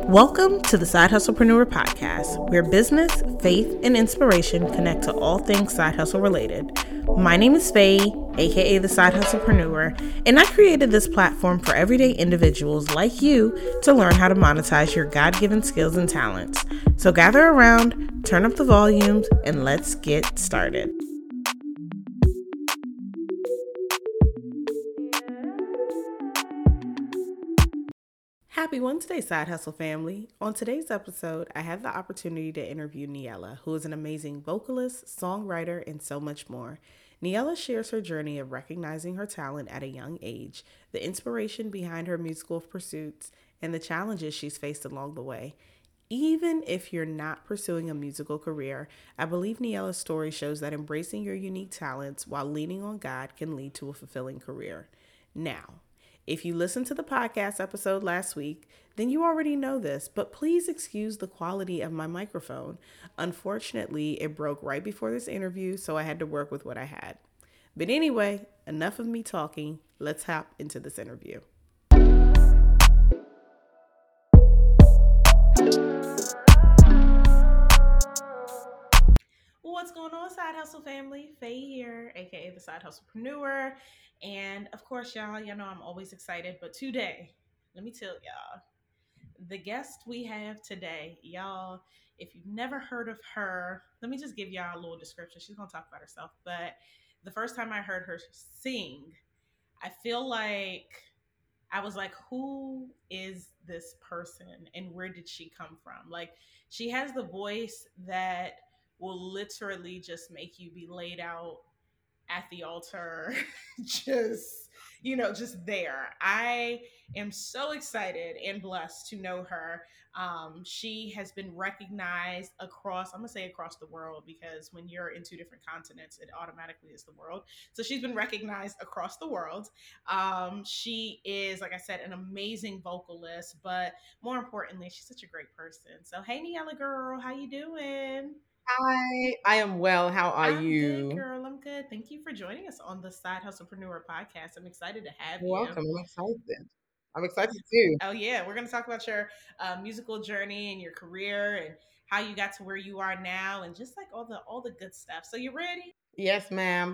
Welcome to the Side Hustlepreneur Podcast, where business, faith, and inspiration connect to all things side hustle related. My name is Faye, aka the Side Hustlepreneur, and I created this platform for everyday individuals like you to learn how to monetize your God-given skills and talents. So gather around, turn up the volumes, and let's get started. Happy Wednesday, Side Hustle family. On today's episode, I had the opportunity to interview Niella, who is an amazing vocalist, songwriter, and so much more. Niella shares her journey of recognizing her talent at a young age, the inspiration behind her musical pursuits, and the challenges she's faced along the way. Even if you're not pursuing a musical career, I believe Niella's story shows that embracing your unique talents while leaning on God can lead to a fulfilling career. Now, if you listened to the podcast episode last week, then you already know this, but please excuse the quality of my microphone. Unfortunately, it broke right before this interview, so I had to work with what I had. But anyway, enough of me talking. Let's hop into this interview. What's going on, Side Hustle family? Faye here, aka the Side Hustlepreneur. And of course, y'all know I'm always excited, but today, let me tell y'all, the guest we have today, y'all, if you've never heard of her, let me just give y'all a little description. She's gonna talk about herself, but the first time I heard her sing, I feel like I was like, who is this person and where did she come from? Like, she has the voice that will literally just make you be laid out at the altar, just, just there. I am so excited and blessed to know her. She has been recognized across, I'm gonna say across the world, because when you're in two different continents, it automatically is the world. So she's been recognized across the world. She is, like I said, an amazing vocalist, but more importantly, she's such a great person. So hey, Niella girl, how you doing? Hi, I am well. How are I'm good, you? girl. I'm good. Thank you for joining us on the Side Hustlepreneur podcast. I'm excited to have You're you. welcome. I'm excited. I'm excited too. Oh yeah, we're going to talk about your musical journey and your career and how you got to where you are now, and just like all the good stuff. So you ready? Yes, ma'am.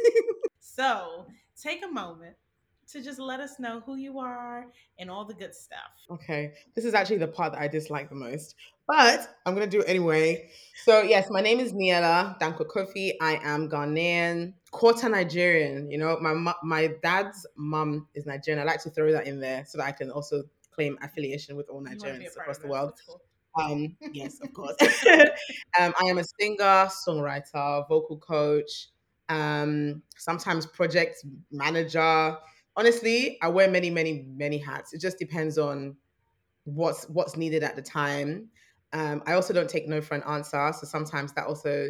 So take a moment to just let us know who you are and all the good stuff. Okay, this is actually the part that I dislike the most, but I'm gonna do it anyway. So yes, my name is Niella Danko Kofi. I am Ghanaian, quarter Nigerian. My dad's mum is Nigerian. I like to throw that in there so that I can also claim affiliation with all You want to be a Nigerians part across of the this? world. That's cool. Yes, of course. I am a singer, songwriter, vocal coach, sometimes project manager. Honestly, I wear many, many, many hats. It just depends on what's needed at the time. I also don't take no for an answer, so sometimes that also,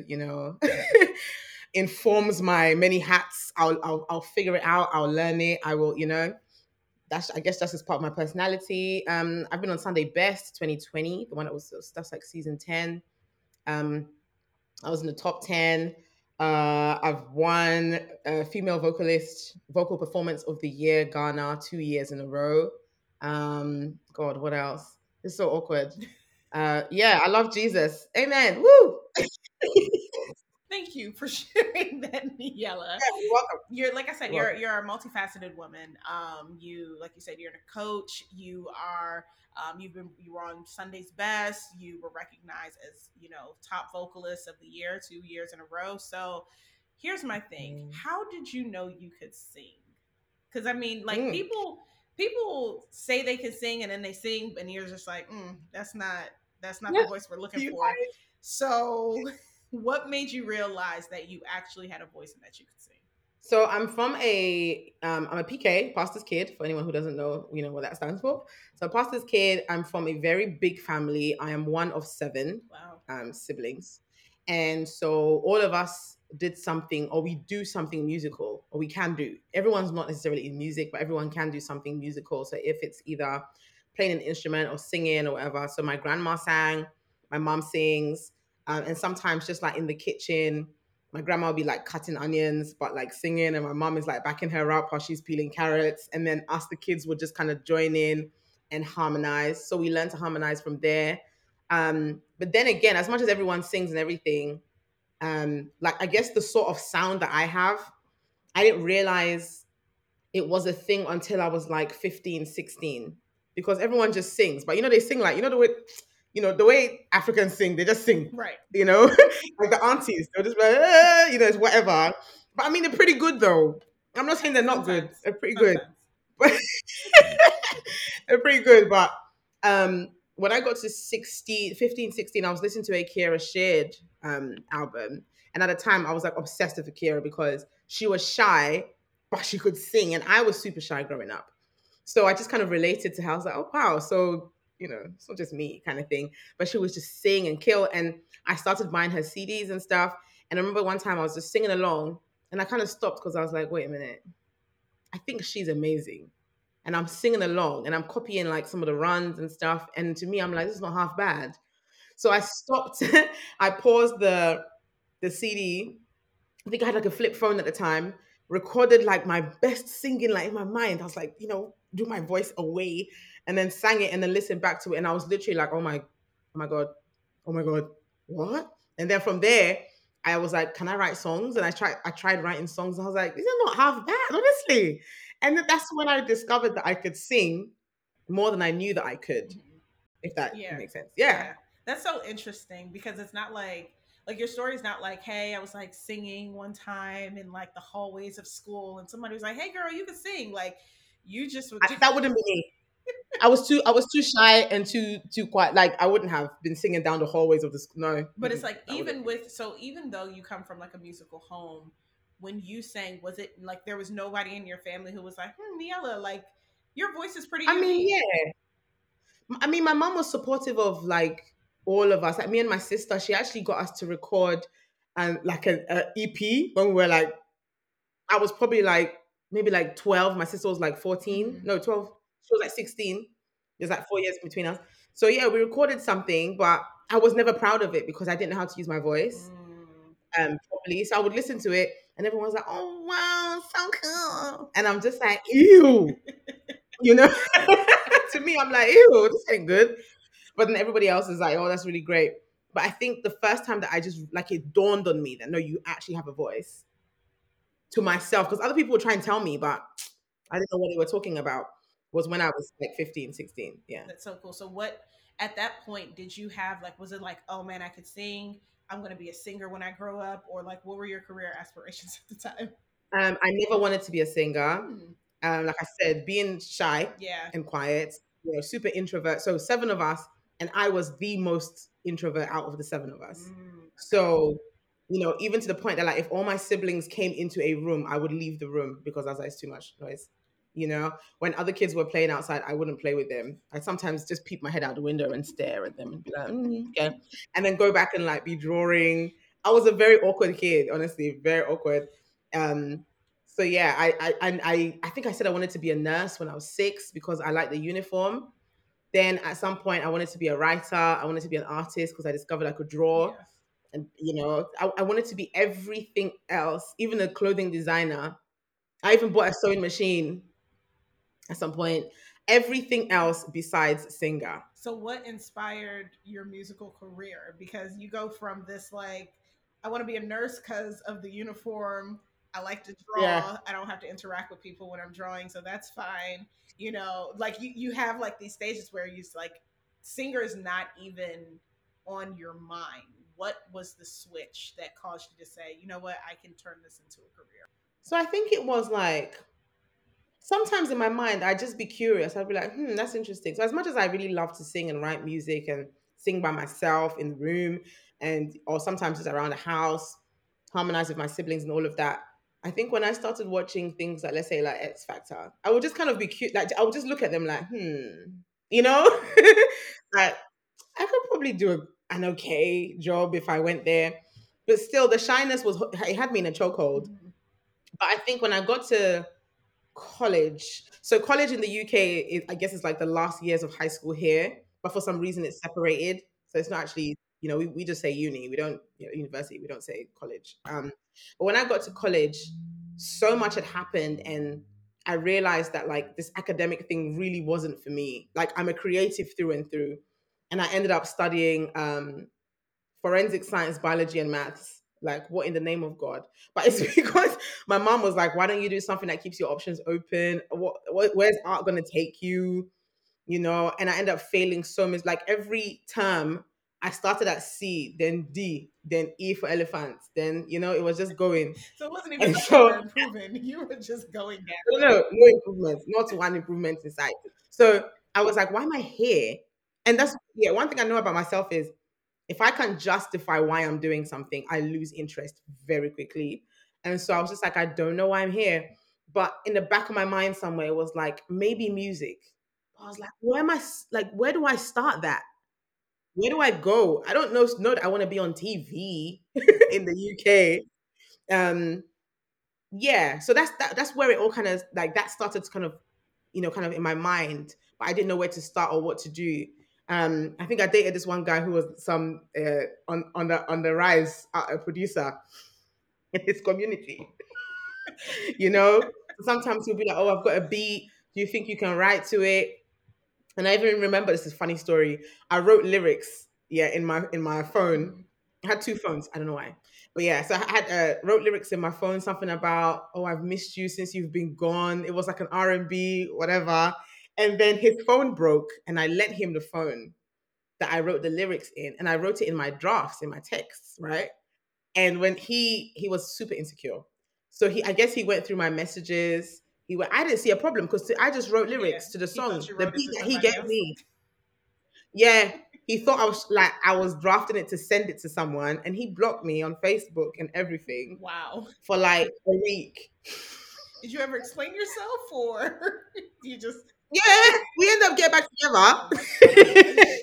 informs my many hats. I'll figure it out. I'll learn it. I will, that's I guess that's just part of my personality. I've been on Sunday Best 2020, the one that's like season 10. Um, I was in the top 10. I've won female vocalist vocal performance of the year Ghana 2 years in a row. God, what else? It's so awkward. Yeah, I love Jesus. Amen. Woo! Thank you for sharing that, Niella. You're welcome. You're, like I said, You're you're welcome. you're a multifaceted woman. You, like you said, you're a coach. You are you were on Sunday's Best. You were recognized as top vocalist of the year 2 years in a row. So here's my thing: how did you know you could sing? Because I mean, like Mm. people say they can sing and then they sing, and you're just like, that's not the Yeah. voice we're looking You for. So what made you realize that you actually had a voice and that you could sing? So I'm a PK, pastor's kid, for anyone who doesn't know, what that stands for. So pastor's kid, I'm from a very big family. I am one of seven Wow. siblings. And so all of us did something, or we do something musical, or we can do. Everyone's not necessarily in music, but everyone can do something musical. So if it's either playing an instrument or singing or whatever. So my grandma sang, my mom sings, and sometimes just like in the kitchen, my grandma will be like cutting onions, but like singing, and my mom is like backing her up while she's peeling carrots. And then us, the kids, would just kind of join in. and harmonize. So we learned to harmonize from there. But then again, as much as everyone sings and everything, like I guess the sort of sound that I have, I didn't realize it was a thing until I was like 15, 16, because everyone just sings. But they sing like, the way Africans sing, they just sing, Right. you know, like the aunties, they'll just be like, it's whatever. But I mean, they're pretty good though. I'm not saying they're not good. Sometimes. They're pretty good. Sometimes. But they're pretty good. But when I got to 16, 15, 16, I was listening to a Kiera Sheard album. And at the time, I was like obsessed with Akira because she was shy, but she could sing. And I was super shy growing up. So I just kind of related to her. I was like, oh, wow. So, it's not just me kind of thing. But she was just sing and kill. And I started buying her CDs and stuff. And I remember one time I was just singing along and I kind of stopped because I was like, wait a minute. I think she's amazing. And I'm singing along and I'm copying like some of the runs and stuff. And to me, I'm like, this is not half bad. So I stopped. I paused the CD. I think I had like a flip phone at the time, recorded like my best singing like in my mind. I was like, do my voice away and then sang it and then listened back to it. And I was literally like, oh my God, oh my God, what? And then from there, I was like, can I write songs? And I tried writing songs. And I was like, this is not half bad, honestly. And then that's when I discovered that I could sing more than I knew that I could, Mhm. if that Yeah. makes sense. Yeah. Yeah. That's so interesting because it's not like your story's not like, hey, I was like singing one time in like the hallways of school and somebody was like, hey girl, you can sing. Like you just would do. That wouldn't be me. I was too shy and too quiet. Like I wouldn't have been singing down the hallways of the school. No, But it's like that wouldn't even be me. with so even though you come from like a musical home, when you sang, was it like there was nobody in your family who was like, Niella, like your voice is pretty I mean, unique. yeah. I mean, my mom was supportive of like all of us. Like me and my sister, she actually got us to record and like an EP when we were like, I was probably like maybe like 12. My sister was like 14. Hmm. No, 12. She was like 16. There's like 4 years between us. So yeah, we recorded something, but I was never proud of it because I didn't know how to use my voice Mm. properly. So I would listen to it and everyone was like, oh wow, so cool. And I'm just like, ew, you know? To me, I'm like, ew, this ain't good. But then everybody else is like, oh, that's really great. But I think the first time that I just like it dawned on me that no, you actually have a voice to myself, because other people would try and tell me, but I didn't know what they were talking about, was when I was like 15, 16. Yeah. That's so cool. So what at that point did you have like was it like, oh man, I could sing, I'm gonna be a singer when I grow up, or like what were your career aspirations at the time? I never wanted to be a singer. Hmm. Like I said, being shy Yeah. and quiet, super introvert. So seven of us, and I was the most introvert out of the seven of us. Okay. So, even to the point that like if all my siblings came into a room, I would leave the room because I was like, it's too much noise. When other kids were playing outside, I wouldn't play with them. I'd sometimes just peek my head out the window and stare at them and be like, okay. And then go back and like be drawing. I was a very awkward kid, honestly, very awkward. Um, so yeah, I think I said I wanted to be a nurse when I was 6 because I liked the uniform. Then at some point I wanted to be a writer. I wanted to be an artist because I discovered I could draw. Yeah. And I wanted to be everything else, even a clothing designer. I even bought a sewing machine at some point. Everything else besides singer. So what inspired your musical career? Because you go from this like, I want to be a nurse because of the uniform. I like to Yeah. draw. I don't have to interact with people when I'm drawing, so that's fine. Like you have like these stages where you like singer is not even on your mind. What was the switch that caused you to say, you know what, I can turn this into a career? So I think it was like sometimes in my mind, I'd just be curious. I'd be like, that's interesting. So as much as I really love to sing and write music and sing by myself in the room or sometimes just around the house, harmonize with my siblings and all of that. I think when I started watching things like, let's say, like X Factor, I would just kind of be cute. Like I would just look at them like, you know, like I could probably do an okay job if I went there. But still, the shyness it had me in a chokehold. Mhm. But I think when I got to college. So college in the UK, I guess, is like the last years of high school here, but for some reason it's separated. So it's not actually, we just say uni. We don't, university. We don't say college. But when I got to college, so much had happened, and I realized that like this academic thing really wasn't for me. Like I'm a creative through and through. And I ended up studying forensic science, biology, and maths. Like, what in the name of God? But it's because my mom was like, why don't you do something that keeps your options open? Where's art going to take you? And I end up failing so much. Like every term, I started at C, then D, then E for elephants. Then, it was just going. So it wasn't even And like you were so improving. You were just going no, down. no, no improvements, not one improvement in sight. So I was like, why am I here? And that's, yeah, one thing I know about myself is if I can justify why I'm doing something, I lose interest very quickly. And so I was just like, I don't know why I'm here. But in the back of my mind somewhere, it was like, maybe music. I was like, where do I start that? Where do I go? I don't know that I want to be on TV in the UK. Um, yeah, so that's where it all kind of like that started to kind of kind of in my mind, but I didn't know where to start or what to do. I think I dated this one guy who was some on the rise, a producer in his community. you know Sometimes he'll be like, oh, I've got a beat, do you think you can write to it? And I even remember, this is a funny story, I wrote lyrics, yeah, in my phone. Mhm. I had two phones, I don't know why. But yeah, so I had wrote lyrics in my phone, something about, oh, I've missed you since you've been gone. It was like an R&B, whatever. And then his phone broke, and I lent him the phone that I wrote the lyrics in, and I wrote it in my drafts, in my texts, right? And when he was super insecure, so I guess he went through my messages. I didn't see a problem because I just wrote Yeah. lyrics to the He thought song, you the wrote it beat to that he somebody gave else. me. Yeah, he thought I was drafting it to send it to someone, and he blocked me on Facebook and everything Wow. for like a week. Did you ever explain yourself or you just Yeah, we ended up getting back oh my god. together.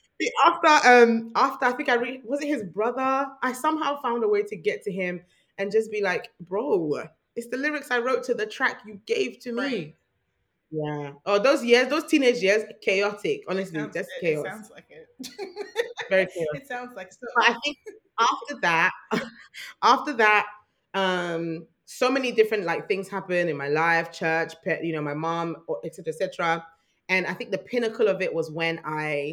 After I think was it his brother? I somehow found a way to get to him and just be like, bro, it's the lyrics I wrote to the track you gave to Right. me. Yeah. Oh, those years, those teenage years, chaotic. Honestly, just It chaos. sounds like it. Very chaos. It sounds like so. But I think after that, after that, so many different like things happen in my life, church, my mom, etc., etc. And I think the pinnacle of it was when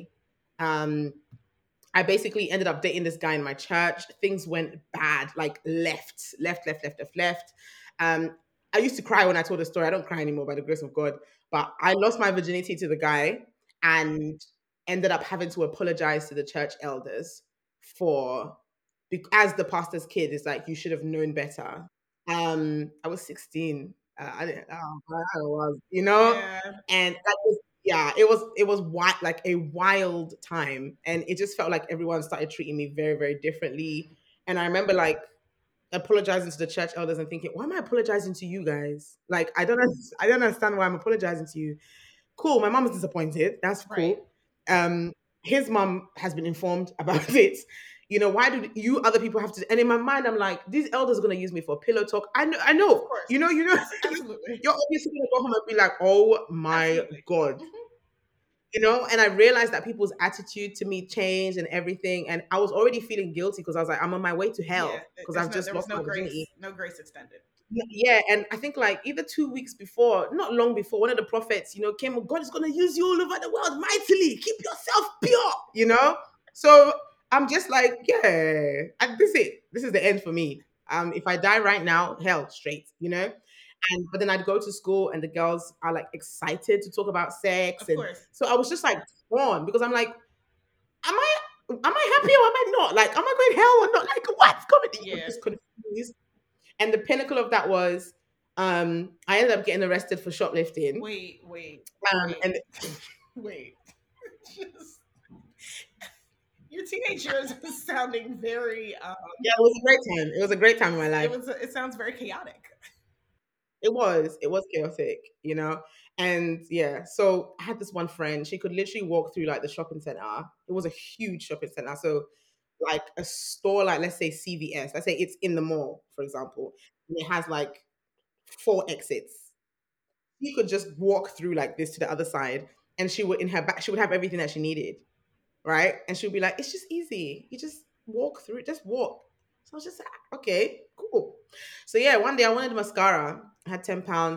um, I basically ended up dating this guy in my church. Things went bad, like left, left, left, left, left, left. Um, I used to cry when I told the story. I don't cry anymore by the grace of God. But I lost my virginity to the guy and ended up having to apologize to the church elders for, as the pastor's kid, it's like you should have known better. I was 16. I didn't. Oh, I was, Yeah. and that was, yeah, it was like a wild time, and it just felt like everyone started treating me very, very differently. And I remember like apologizing to the church elders and thinking, why am I apologizing to you guys? Like I don't understand why I'm apologizing to you. Cool, my mom is disappointed. That's Right. cool. Um, his mom has been informed about it. Why do you other people have to? And in my mind, I'm like, these elders are gonna use me for pillow talk. I Of know. course. Absolutely. You're obviously gonna go home and be like, oh my Absolutely. god. Mhm. And I realized that people's attitude to me changed and everything. And I was already feeling guilty because I was like, I'm on my way to Yeah. hell because I've just There was lost no my virginity. grace, no grace extended. Yeah, and I think like either 2 weeks before, not long before, one of the prophets, came. God is gonna use you all over the world mightily. Keep yourself pure. So I'm just like, yeah, this is it. This is the end for me. If I die right now, hell, straight. And but then I'd go to school, and the girls are like excited to talk about sex, Of and course. so I was just like torn because I'm like, am I happy or am I not? Like, am I going hell or not? Like, what's going? I'm Yeah. just confused. And the pinnacle of that was, I ended up getting arrested for shoplifting. Wait, wait, And wait, wait. Just your teenage years is sounding very yeah, it was a great time. It was a great time in my life. it sounds very chaotic. It was chaotic. And yeah, so I had this one friend. She could literally walk through like the shopping center. It was a huge shopping center. So like a store, like let's say CVS. Let's say it's in the mall, for example, and it has like four exits. She could just walk through like this to the other side, and she would in her back. She would have everything that she needed, right? And she'll be like, "It's just easy. You just walk through it. Just walk." So I was just like, "Okay, cool." So yeah, one day I wanted mascara. I had £10.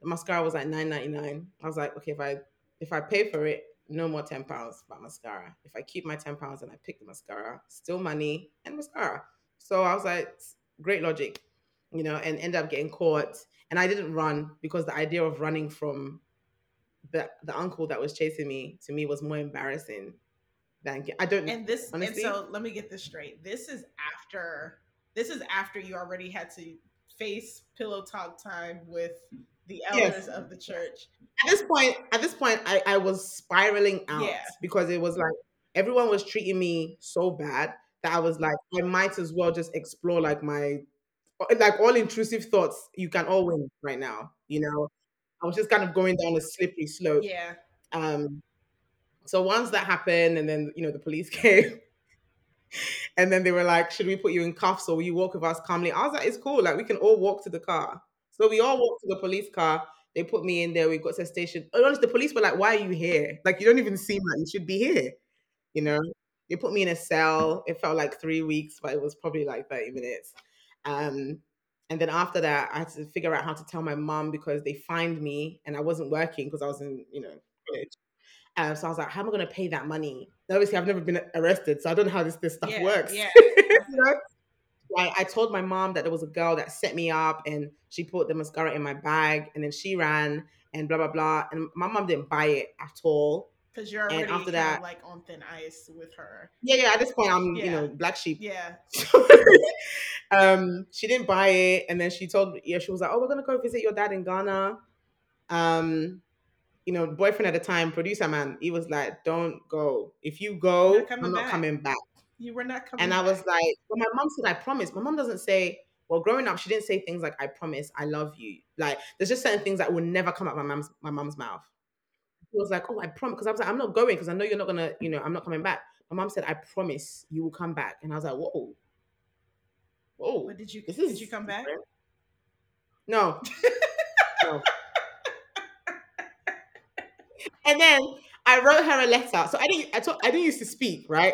mascara was like 9.99. I was like, okay, if I pay for it, no more £10 for mascara. If I keep my £10 and I pick the mascara, still money and mascara. So I was like, great logic, and end up getting caught. And I didn't run because the idea of running from the uncle that was chasing me, to me, was more embarrassing than I don't And honestly. so let me get this straight. This is after you already had to face pillow talk time with the Yes. elders of the church. At this point, I was spiraling Yeah. out because it was like everyone was treating me so bad that I was like, I might as well just explore like my like all intrusive thoughts you can all win right now. I was just kind of going down a slippery slope. Yeah. Um, so once that happened, and then the police came, and then they were like, "Should we put you in cuffs or will you walk with us calmly?" I was like, "It's cool. Like we can all walk to the car." So we all walked to the police car. They put me in there. We got to the station. Oh, honestly, the police were like, "Why are you here? Like you don't even seem like you should be here." You know. They put me in a cell. It felt like 3 weeks, but it was probably like 30 minutes. Um, and then after that, I had to figure out how to tell my mom because they fined me and I wasn't working because I was in college. So I was like, how am I going to pay that money? Obviously, I've never been arrested, so I don't know how this stuff Yeah. works. Yeah. You know? I told my mom that there was a girl that set me up and she put the mascara in my bag and then she ran and blah, blah, blah. And my mom didn't buy it at all. Because you're And already after kind of that, like on thin ice with her. yeah, yeah, at this point, I'm, Yeah. black sheep. Yeah. She didn't buy it. And then she told me, yeah, she was like, oh, we're going to go visit your dad in Ghana. Um, boyfriend at the time, producer man, he was like, don't go. If you You're not go, I'm coming not back. coming back. You were not And coming I was back. like, well, my mom said, I promise. My mom doesn't say, well, growing up, she didn't say things like, I promise, I love you. Like, there's just certain things that will never come out my mom's mouth. She was like, oh, I promise. Because I was like, I'm not going because I know you're not going to, I'm not coming back. My mom said, I promise you will come back. And I was like, whoa, whoa, But did you this did you is come back? different. No, no. And then I wrote her a letter. So I didn't used to speak, right?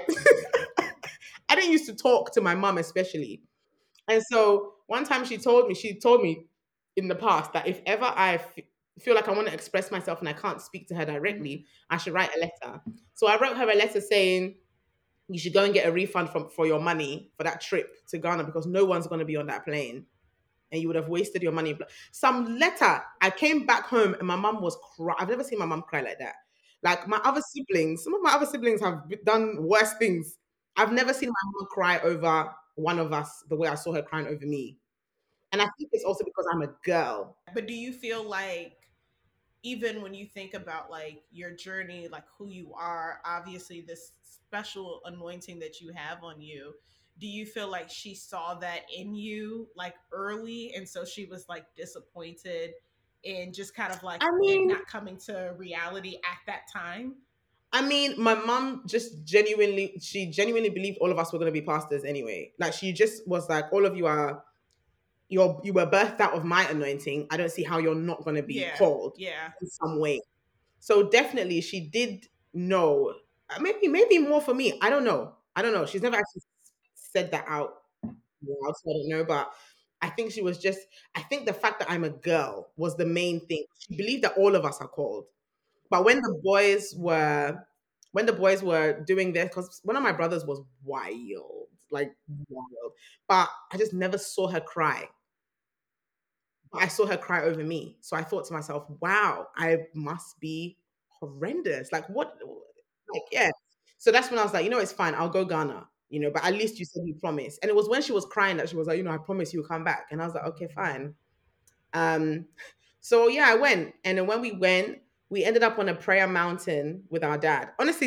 I didn't used to talk to my mom, especially. And so one time she told me in the past that if ever feel like I want to express myself and I can't speak to her Mhm. directly, I should write a letter. So I wrote her a letter saying you should go and get a refund for your money for that trip to Ghana because no one's going to be on that plane and you would have wasted your money. Some letter. I came back home and my mom was cry. I've never seen my mom cry like that. Like my other siblings, some of my other siblings have done worse things. I've never seen my mom cry over one of us the way I saw her crying over me. And I think it's also because I'm a girl. But do you feel like even when you think about like your journey, like who you are, obviously this special anointing that you have on you, do you feel like she saw that in you like early and so she was like disappointed in just kind of like I it mean, not coming to reality at that time? my mom just genuinely believed all of us were going to be pastors anyway. Like she just was like, all of you are you were birthed out of my anointing. I don't see how you're not going to be Yeah. called Yeah. in some way. So definitely, she did know. Maybe more for me. I don't know. I don't know. She's never actually said that out loud, so I don't know. But I think she was just. I think the fact that I'm a girl was the main thing. She believed that all of us are called. But when the boys were doing this, because one of my brothers was wild, like wild, but I just never saw her cry. But I saw her cry over me. So I thought to myself, wow, I must be horrendous. Like, what? Like, yeah. So that's when I was like, it's fine. I'll go Ghana, but at least you said you promised. And it was when she was crying that she was like, I promise you'll come back. And I was like, okay, fine. Um, so yeah, I went. And then when we went, we ended up on a prayer mountain with our dad. Honestly,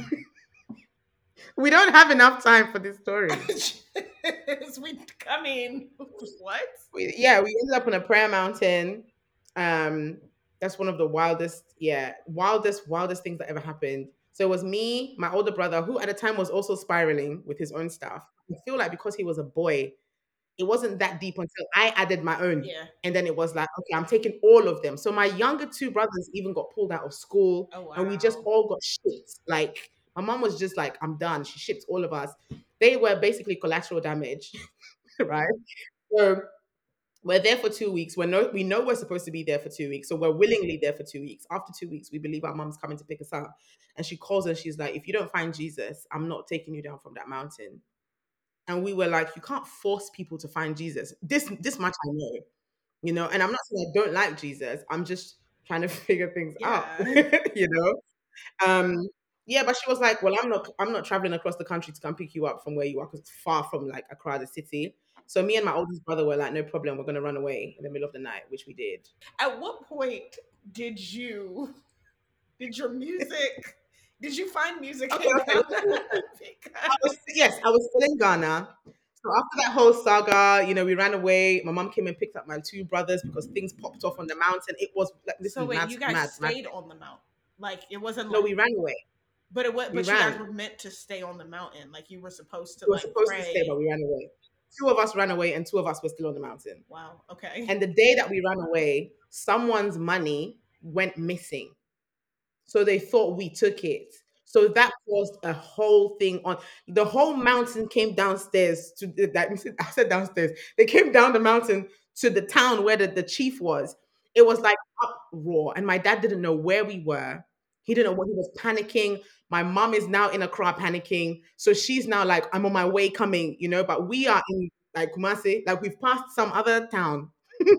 we don't have enough time for this story. I mean, what? We ended up on a prayer mountain. Um, that's one of the wildest things that ever happened. So it was me, my older brother, who at the time was also spiraling with his own stuff. I feel like because he was a boy, it wasn't that deep until I added my own. Yeah. And then it was like, okay, I'm taking all of them. So my younger two brothers even got pulled out of school Oh and we just wow. all got shipped. Like my mom was just like, I'm done. She shipped all of us. They were basically collateral damage, right? So We're there for 2 weeks. We know we're supposed to be there for 2 weeks, so we're willingly there for 2 weeks. After 2 weeks, we believe our mom's coming to pick us up, and she calls and she's like, "If you don't find Jesus, I'm not taking you down from that mountain." And we were like, "You can't force people to find Jesus. This much I know, you know." And I'm not saying I don't like Jesus. I'm just trying to figure things out, Yeah. you know. Um, yeah, but she was like, "Well, I'm not traveling across the country to come pick you up from where you are because it's far from like Accra, the city." So me and my oldest brother were like, "No problem, we're gonna run away in the middle of the night," which we did. At what point did you did your music did you find music Okay, in okay, Ghana? listen, listen. Because Yes, I was still in Ghana. So after that whole saga, we ran away. My mom came and picked up my two brothers because things popped off on the mountain. It was like so listen, wait, mad, you guys mad, mad. stayed on the mount. Like it wasn't No, like we ran away. but it was We but you guys ran. were meant to stay on the mountain. Like you were supposed to We were like supposed to stay, but pray. we ran away. Two of us ran away, and two of us were still on the mountain. Wow, okay. And the day that we ran away, someone's money went missing. So they thought we took it. So that caused a whole thing on the whole mountain came downstairs to that I said downstairs. They came down the mountain to the town where the chief was. It was like uproar. And my dad didn't know where we were. He didn't know what he was panicking. My mom is now in a crowd panicking. So she's now like, I'm on my way coming, but we are in like Kumasi, like we've passed some other town.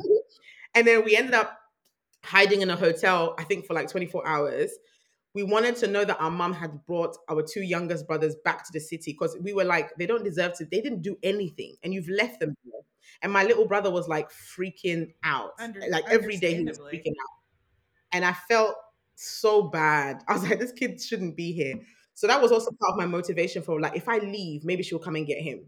And then we ended up hiding in a hotel, I think for like 24 hours. We wanted to know that our mom had brought our two youngest brothers back to the city because we were like, they don't deserve to, they didn't do anything and you've left them here. And my little brother was like freaking out. Like every day he was Understandably. freaking out. And I felt so bad. I was like, this kid shouldn't be here. So that was also part of my motivation for like, if I leave, maybe she'll come and get him.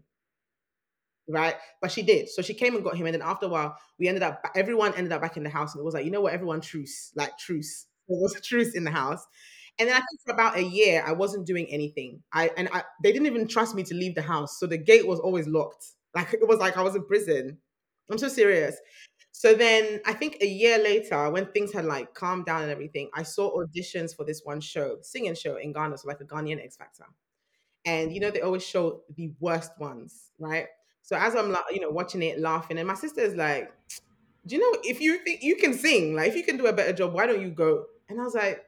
Right. But she did. So she came and got him. And then after a while, everyone ended up back in the house. And it was like, you know what? Everyone truce, like truce. There was a truce in the house. And then I think for about a year, I wasn't doing anything. They didn't even trust me to leave the house. So the gate was always locked. Like it was like I was in prison. I'm so serious. So then I think a year later, when things had like calmed down and everything, I saw auditions for this one show, singing show in Ghana, so like a Ghanaian X Factor. And they always show the worst ones, right? So as I'm like, watching it, laughing, and my sister is like, "Do you know if you think you can sing, like if you can do a better job, why don't you go?" And I was like,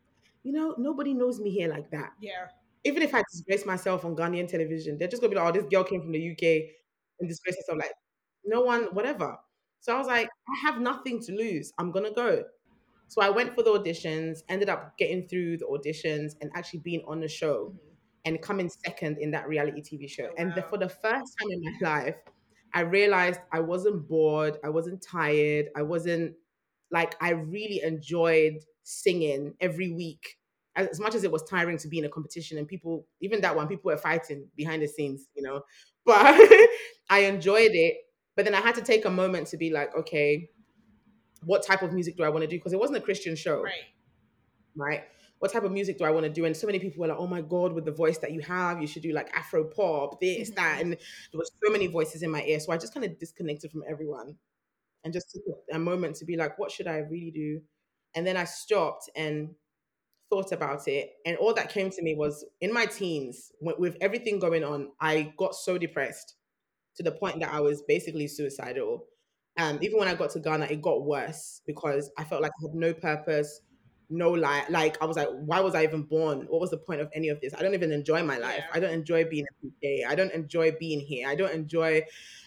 nobody knows me here like that. Yeah. Even if I disgrace myself on Ghanaian television, they're just gonna be like, "Oh, this girl came from the UK and disgraced herself." Like, no one, whatever. So I was like, I have nothing to lose. I'm gonna go. So I went for the auditions, ended up getting through the auditions and actually being on the show Mhm. and coming second in that reality TV show. Oh And wow. for the first time in my life, I realized I wasn't bored, I wasn't tired, I wasn't like, I really enjoyed singing every week. As much as it was tiring to be in a competition and people, even that one, people were fighting behind the scenes. But I enjoyed it. But then I had to take a moment to be like, okay, what type of music do I want to do? Because it wasn't a Christian show, Right. right? What type of music do I want to do? And so many people were like, oh my God, with the voice that you have, you should do like Afro pop, this, that. Mhm. And there was so many voices in my ear. So I just kind of disconnected from everyone and just took a moment to be like, what should I really do? And then I stopped and thought about it. And all that came to me was in my teens, with everything going on, I got so depressed to the point that I was basically suicidal. Even when I got to Ghana, it got worse because I felt like I had no purpose, no life. Like I was like, why was I even born? What was the point of any of this? I don't even enjoy my life. Yeah. I don't enjoy being a PK. I don't enjoy being here. I don't enjoy.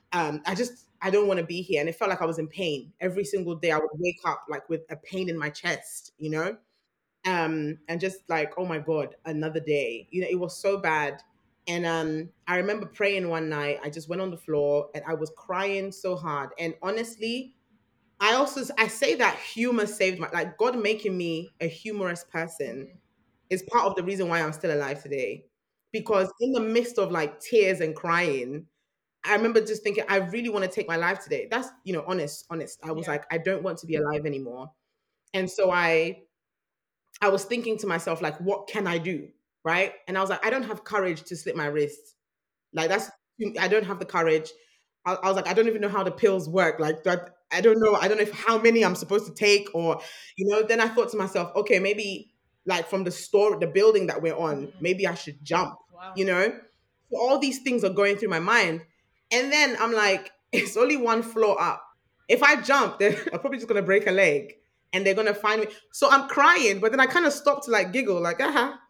I don't want to be here. And it felt like I was in pain every single day. I would wake up like with a pain in my chest. And just like, oh my God, another day. It was so bad. And I remember praying one night. I just went on the floor and I was crying so hard. And honestly, I say that humor saved my, like, God making me a humorous person Mhm. is part of the reason why I'm still alive today. Because in the midst of like tears and crying, I remember just thinking, I really want to take my life today. That's, honest. I was Yeah. like, I don't want to be alive anymore. And so I was thinking to myself, like, what can I do? Right. And I was like, I don't have courage to slit my wrist. Like, I don't have the courage. I was like, I don't even know how the pills work. Like, that, I don't know. I don't know if how many I'm supposed to take then I thought to myself, okay, maybe like from the building that we're on, Mhm. maybe I should jump, Wow. you know? So all these things are going through my mind. And then I'm like, it's only one floor up. If I jump, they're I'm probably just gonna break a leg and they're gonna find me. So I'm crying, but then I kind of stop to like giggle, like,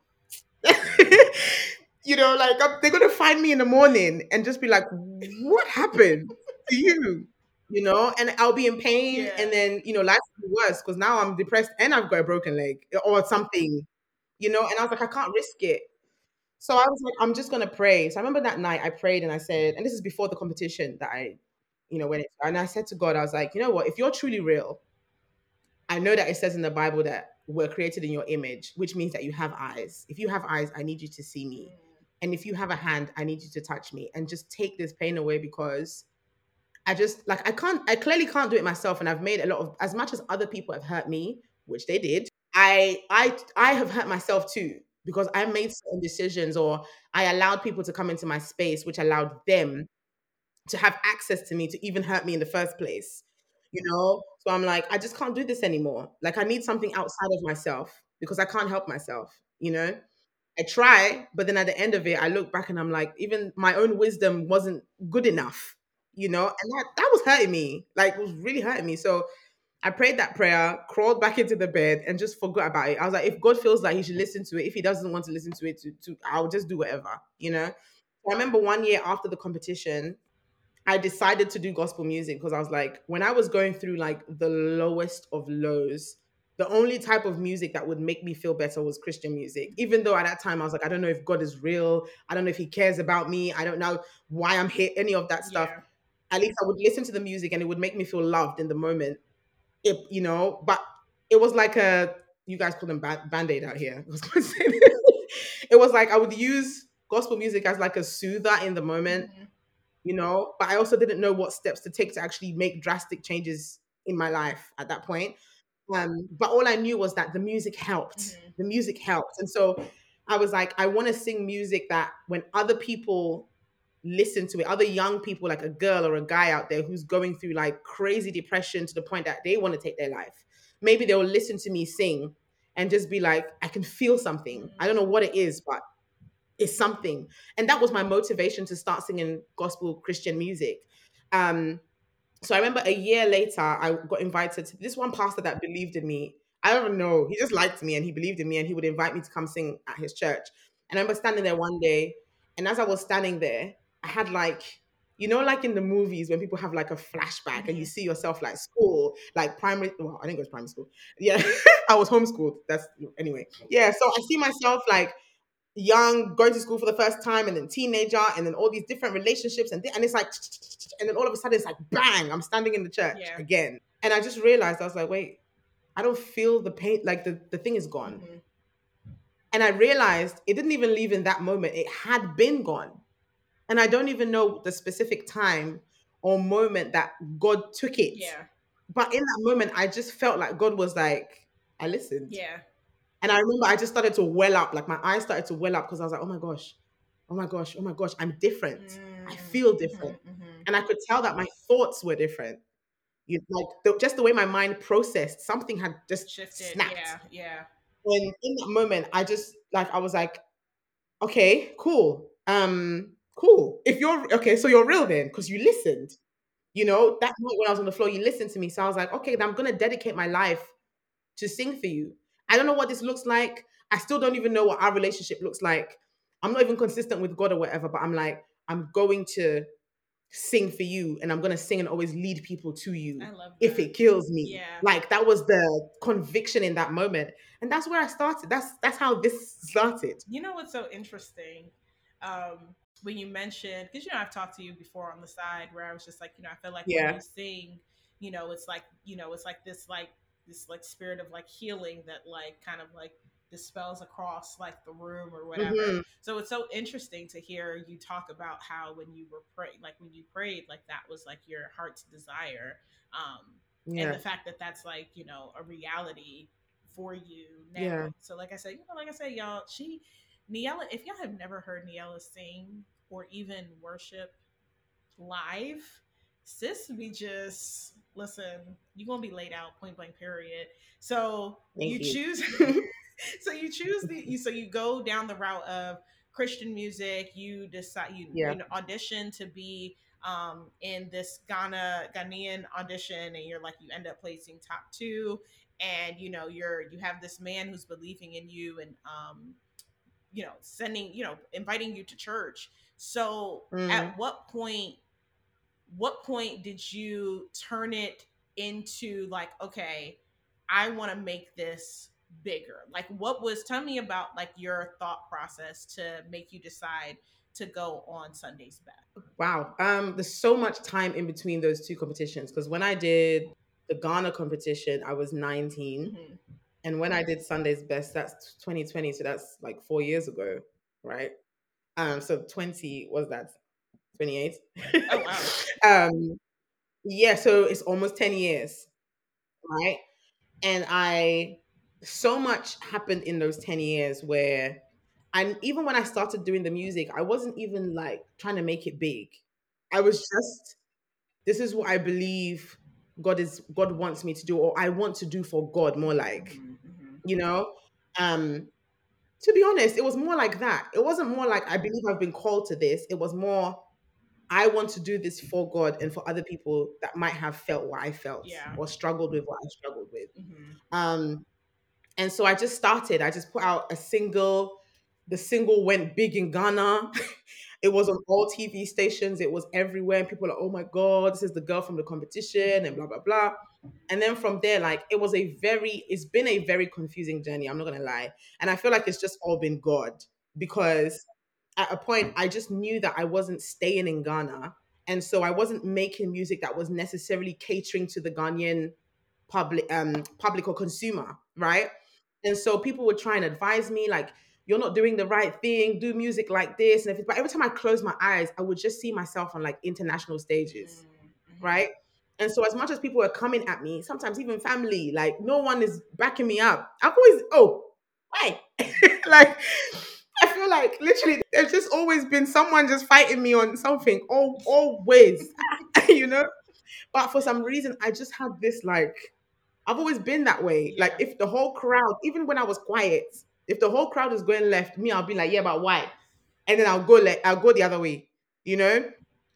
like they're gonna find me in the morning and just be like, "What happened to you?" And I'll be in pain, Yeah. and then life will be worse because now I'm depressed and I've got a broken leg or something, And I was like, I can't risk it. So I was like, I'm just gonna pray. So I remember that night I prayed and I said, and this is before the competition that I, went into, and I said to God, I was like, you know what? If you're truly real, I know that it says in the Bible that we're created in your image, which means that you have eyes. If you have eyes, I need you to see me. And if you have a hand, I need you to touch me and just take this pain away because I just I clearly can't do it myself. And I've made a lot of, as much as other people have hurt me, which they did, I have hurt myself too because I made certain decisions or I allowed people to come into my space, which allowed them to have access to me to even hurt me in the first place. So I'm like, I just can't do this anymore. Like I need something outside of myself because I can't help myself. I try, but then at the end of it, I look back and I'm like, even my own wisdom wasn't good enough, and that was hurting me. Like it was really hurting me. So I prayed that prayer, crawled back into the bed, and just forgot about it. I was like, if God feels like he should listen to it, if he doesn't want to listen to it, I'll just do whatever. So I remember one year after the competition, I decided to do gospel music because I was like, when I was going through like the lowest of lows, the only type of music that would make me feel better was Christian music. Even though at that time I was like, I don't know if God is real. I don't know if he cares about me. I don't know why I'm here, any of that stuff. Yeah. At least I would listen to the music and it would make me feel loved in the moment. But it was like you guys call them band-aid out here. I was going to say it was like I would use gospel music as like a soother in the moment, but I also didn't know what steps to take to actually make drastic changes in my life at that point. But all I knew was that the music helped. Mhm. The music helped. And so I was like, I want to sing music that when other people listen to it, other young people, like a girl or a guy out there who's going through like crazy depression to the point that they want to take their life, maybe they'll listen to me sing and just be like, I can feel something. I don't know what it is, but it's something. And that was my motivation to start singing gospel Christian music. Um, so I remember a year later, I got invited to this one pastor that believed in me. I don't know. He just liked me and he believed in me and he would invite me to come sing at his church. And I remember standing there one day, and as I was standing there, I had like, like in the movies when people have like a flashback and you Mhm. see yourself like school, like primary. Well, I didn't go to primary school. Yeah, I was homeschooled. That's anyway. Yeah, so I see myself like young, going to school for the first time, and then teenager, and then all these different relationships, and it's like, and then all of a sudden it's like, bang! I'm standing in the church Yeah. again, and I just realized I was like, wait, I don't feel the pain. Like the thing is gone, Mhm. and I realized it didn't even leave in that moment. It had been gone, and I don't even know the specific time or moment that God took it. Yeah. But in that moment, I just felt like God was like, I listened. Yeah. And I remember I just started to well up, like my eyes started to well up because I was like, oh my gosh, oh my gosh, oh my gosh, I'm different. I feel different. Mhm. Mhm. And I could tell that my thoughts were different. Just the way my mind processed, something had just Shifted. snapped. Yeah. Yeah. And in that moment, I was like, okay, cool. Cool. If you're okay, so you're real then, because you listened. That night when I was on the floor, you listened to me. So I was like, okay, then I'm gonna dedicate my life to sing for you. I don't know what this looks like. I still don't even know what our relationship looks like. I'm not even consistent with God or whatever, but I'm like, I'm going to sing for you and I'm going to sing and always lead people to you I love if that. it kills me. Yeah. Like that was the conviction in that moment. And that's where I started. That's how this started. You know what's so interesting? When you mentioned, because I've talked to you before on the side where I was just like, I feel like when Yeah. you sing, it's like, it's like this spirit of like healing that like kind of like dispels across like the room or whatever. Hmm. So it's so interesting to hear you talk about how when you were when you prayed, like that was like your heart's desire. And Yeah. the fact that that's like, a reality for you now. Yeah. So like I said, y'all, Niella, if y'all have never heard Niella sing or even worship live, sis be just listen, you're gonna be laid out point blank period. So Thank you you. choose so you choose so you go down the route of Christian music, you decide Yeah. audition to be in this Ghanaian audition, and you're like you end up placing top two, and you have this man who's believing in you, and sending, inviting you to church. So Mm. at what point did you turn it into like, okay, I want to make this bigger? Like, tell me about like your thought process to make you decide to go on Sunday's Best. Wow. There's so much time in between those two competitions because when I did the Ghana competition, I was 19. Hmm. And when I did Sunday's Best, that's 2020. So that's like 4 years ago, right? So 20 was that 28? Oh wow. um, yeah, so it's almost 10 years, right? And so much happened in those 10 years where, and even when I started doing the music, I wasn't even like trying to make it big. I was just, this is what I believe God wants me to do, or I want to do for God more like, Hmm. Hmm. you know? Um, to be honest, it was more like that. It wasn't more like I believe I've been called to this. It was more I want to do this for God and for other people that might have felt what I felt Yeah. or struggled with what I struggled with. Hmm. Um, and so I just started. I just put out a single. The single went big in Ghana. It was on all TV stations. It was everywhere. And people were like, oh my God, this is the girl from the competition and blah, blah, blah. And then from there, like it's been a very confusing journey. I'm not going to lie. And I feel like it's just all been God because at a point I just knew that I wasn't staying in Ghana. And so I wasn't making music that was necessarily catering to the Ghanaian public or consumer, right? And so people would try and advise me like, you're not doing the right thing, do music like this and everything. But every time I close my eyes, I would just see myself on like international stages, Hmm. right? And so as much as people were coming at me, sometimes even family, like no one is backing me up. I've always, oh, why? Like I feel like literally there's just always been someone just fighting me on something, always, you know. But for some reason, I just had this like I've always been that way. Like Yeah. if the whole crowd, even when I was quiet, if the whole crowd is going left, me, I'll be like, yeah, but why? And then I'll go the other way, you know?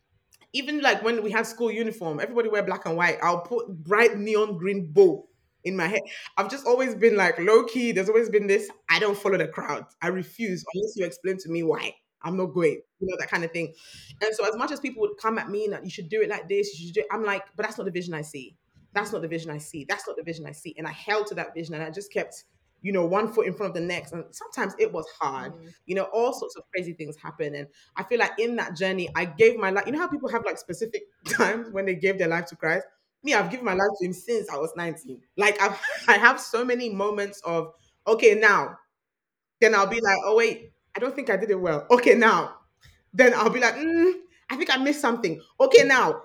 Even like when we had school uniform, everybody wear black and white. I'll put bright neon green bow in my head. I've just always been like low key. There's always been this. I don't follow the crowd. I refuse unless you explain to me why. I'm not going. That kind of thing. And so as much as people would come at me and that you should do it like this, you should do it, I'm like, but that's not the vision I see. That's not the vision I see. That's not the vision I see. And I held to that vision and I just kept, one foot in front of the next. And sometimes it was hard. Hmm. All sorts of crazy things happen. And I feel like in that journey, I gave my life. You know how people have like specific times when they gave their life to Christ? Me, I've given my life to him since I was 19. Like I have so many moments of, okay, now, then I'll be like, oh wait, I don't think I did it well. Okay, now. Then I'll be like, I think I missed something. Okay, now,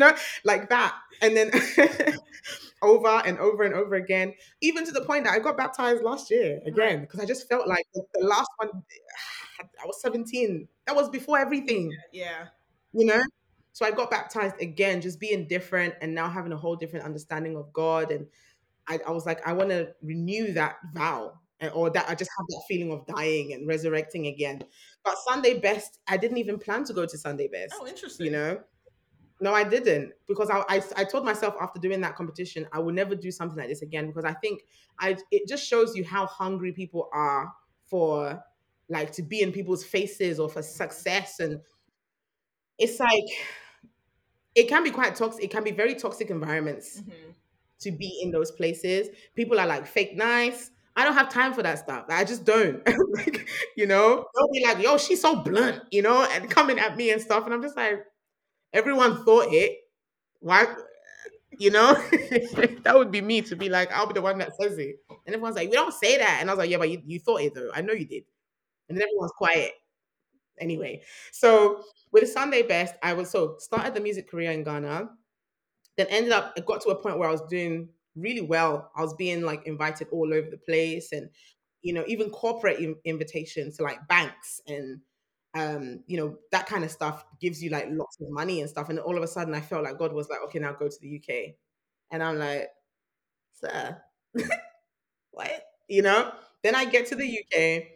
like that. And then over and over and over again, even to the point that I got baptized last year Right. again, because I just felt like the last one, I was 17. That was before everything, Yeah. you know? So I got baptized again, just being different and now having a whole different understanding of God. And I was like, I want to renew that vow or that I just have that feeling of dying and resurrecting again. But Sunday Best, I didn't even plan to go to Sunday Oh, Best, you interesting. know? No, I didn't because I told myself after doing that competition, I will never do something like this again because I think it just shows you how hungry people are for like to be in people's faces or for success. And it's like, it can be quite toxic. It can be very toxic environments Hmm. to be in those places. People are like fake nice. I don't have time for that stuff. I just don't. Like, they'll be like, yo, she's so blunt, and coming at me and stuff. And I'm just like, everyone thought it. Why? That would be me to be like, I'll be the one that says it. And everyone's like, we don't say that. And I was like, yeah, but you thought it though. I know you did. And then everyone's quiet. Anyway, so with Sunday Best, I was so started the music career in Ghana. Then ended up, it got to a point where I was doing really well. I was being like invited all over the place, and even corporate invitations to like banks and that kind of stuff gives you like lots of money and stuff. And then all of a sudden, I felt like God was like, okay, now go to the UK, and I'm like, sir, what? Then I get to the UK.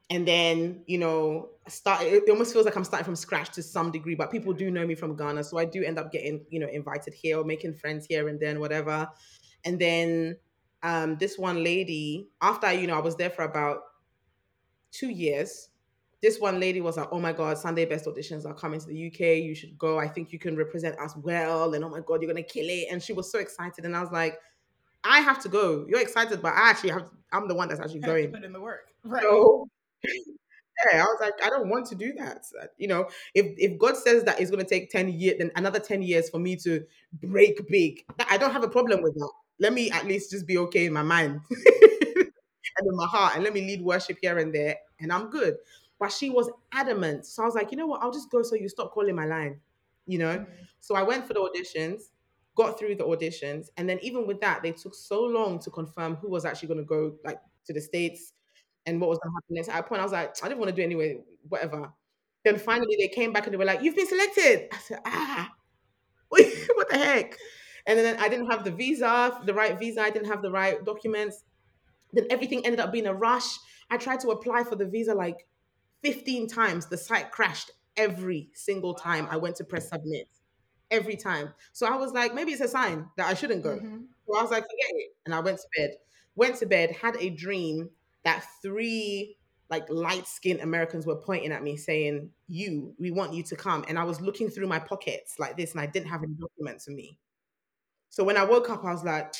And then, start. It almost feels like I'm starting from scratch to some degree, but people do know me from Ghana, so I do end up getting, invited here or making friends here and then whatever. And then, this one lady, after I was there for about 2 years. This one lady was like, "Oh my God, Sunday Best auditions are coming to the UK. You should go. I think you can represent us well. And oh my God, you're gonna kill it." And she was so excited. And I was like, "I have to go. You're excited, but I actually have. I'm the one that's actually Have to going." put in the work. Right. So yeah, I was like, I don't want to do that. If God says that it's gonna take 10 years, then another 10 years for me to break big, I don't have a problem with that. Let me at least just be okay in my mind and in my heart, and let me lead worship here and there, and I'm good. But she was adamant, so I was like, you know what? I'll just go, so you stop calling my line, you know. Mhm. So I went for the auditions, got through the auditions, and then even with that, they took so long to confirm who was actually going to go like to the states and what was going to happen next. At a point, I was like, I didn't want to do it anyway, whatever. Then finally, they came back and they were like, "You've been selected." I said, what the heck? And then I didn't have the right visa. I didn't have the right documents. Then everything ended up being a rush. I tried to apply for the visa like 15 times. The site crashed every single time I Wow. went to press submit. Every time. So I was like, maybe it's a sign that I shouldn't go. Hmm. So I was like, forget it. And I went to bed. Went to bed, had a dream that three like light skinned Americans were pointing at me saying, we want you to come. And I was looking through my pockets like this and I didn't have any documents with me. So when I woke up, I was like,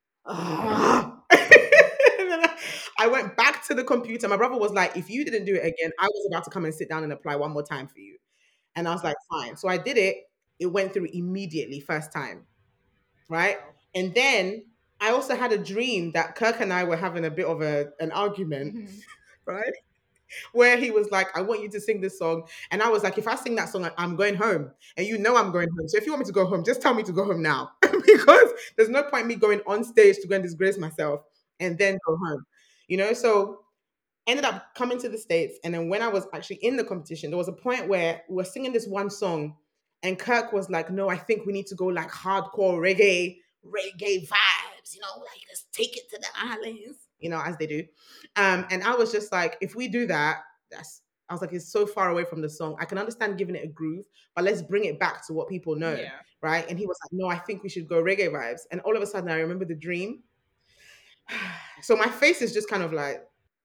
ah. And then I went back to the computer. My brother was like, if you didn't do it again, I was about to come and sit down and apply one more time for you. And I was like, fine. So I did it. It went through immediately, first time, right? Wow. And then I also had a dream that Kirk and I were having a bit of an argument, Hmm. right? Where he was like, I want you to sing this song. And I was like, if I sing that song, I'm going home. And you know I'm going home. So if you want me to go home, just tell me to go home now. Because there's no point me going on stage to go and disgrace myself and then go home. So ended up coming to the States. And then when I was actually in the competition, there was a point where we were singing this one song. And Kirk was like, no, I think we need to go like hardcore reggae vibes, like let's take it to the islands, as they do. And I was just like, if we do that, I was like, it's so far away from the song. I can understand giving it a groove, but let's bring it back to what people know, Yeah. right? And he was like, no, I think we should go reggae vibes. And all of a sudden, I remember the dream. So my face is just kind of like,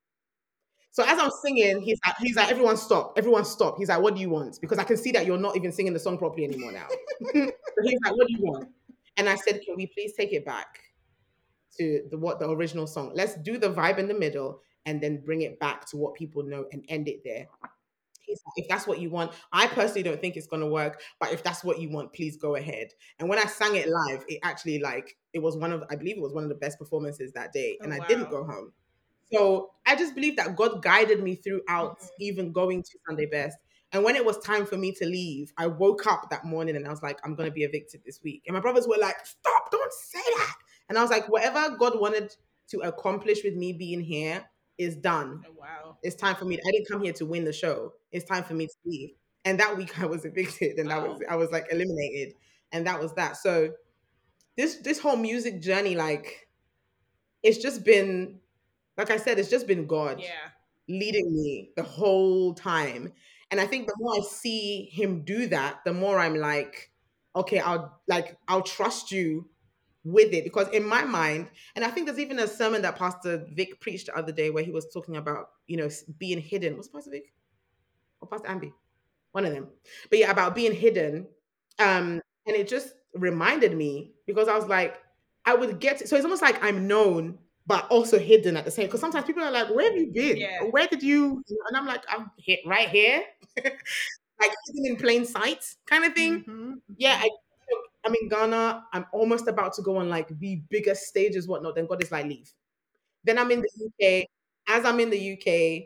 so as I'm singing, he's like, everyone stop. He's like, what do you want? Because I can see that you're not even singing the song properly anymore now. So he's like, what do you want? And I said, can we please take it back to the original song? Let's do the vibe in the middle and then bring it back to what people know and end it there. He's like, if that's what you want, I personally don't think it's gonna work, but if that's what you want, please go ahead. And when I sang it live, it actually it was I believe it was one of the best performances that day, Oh and I didn't wow. go home. So I just believe that God guided me throughout Hmm. even going to Sunday Best. And when it was time for me to leave, I woke up that morning and I was like, I'm going to be evicted this week. And my brothers were like, stop, don't say that. And I was like, whatever God wanted to accomplish with me being here is done. Oh wow. It's time for me. I didn't come here to win the show. It's time for me to leave. And that week I was evicted and Wow. I was like eliminated. And that was that. So this whole music journey, like it's just been, like I said, it's just been God Yeah. leading me the whole time. And I think the more I see him do that, the more I'm like, okay, I'll trust you with it. Because in my mind, and I think there's even a sermon that Pastor Vic preached the other day where he was talking about, being hidden. Was Pastor Vic or Pastor Ambi? One of them. But yeah, about being hidden. And it just reminded me because I was like, I would so it's almost like I'm known, but also hidden at the same. Because sometimes people are like, "Where have you been? Yeah. Or where did you?" And I'm like, "I'm hit right here, like hidden in plain sight, kind of thing." Hmm. Yeah, I'm in Ghana. I'm almost about to go on like the biggest stages, whatnot. Then God is like, "Leave." Then I'm in the UK. As I'm in the UK,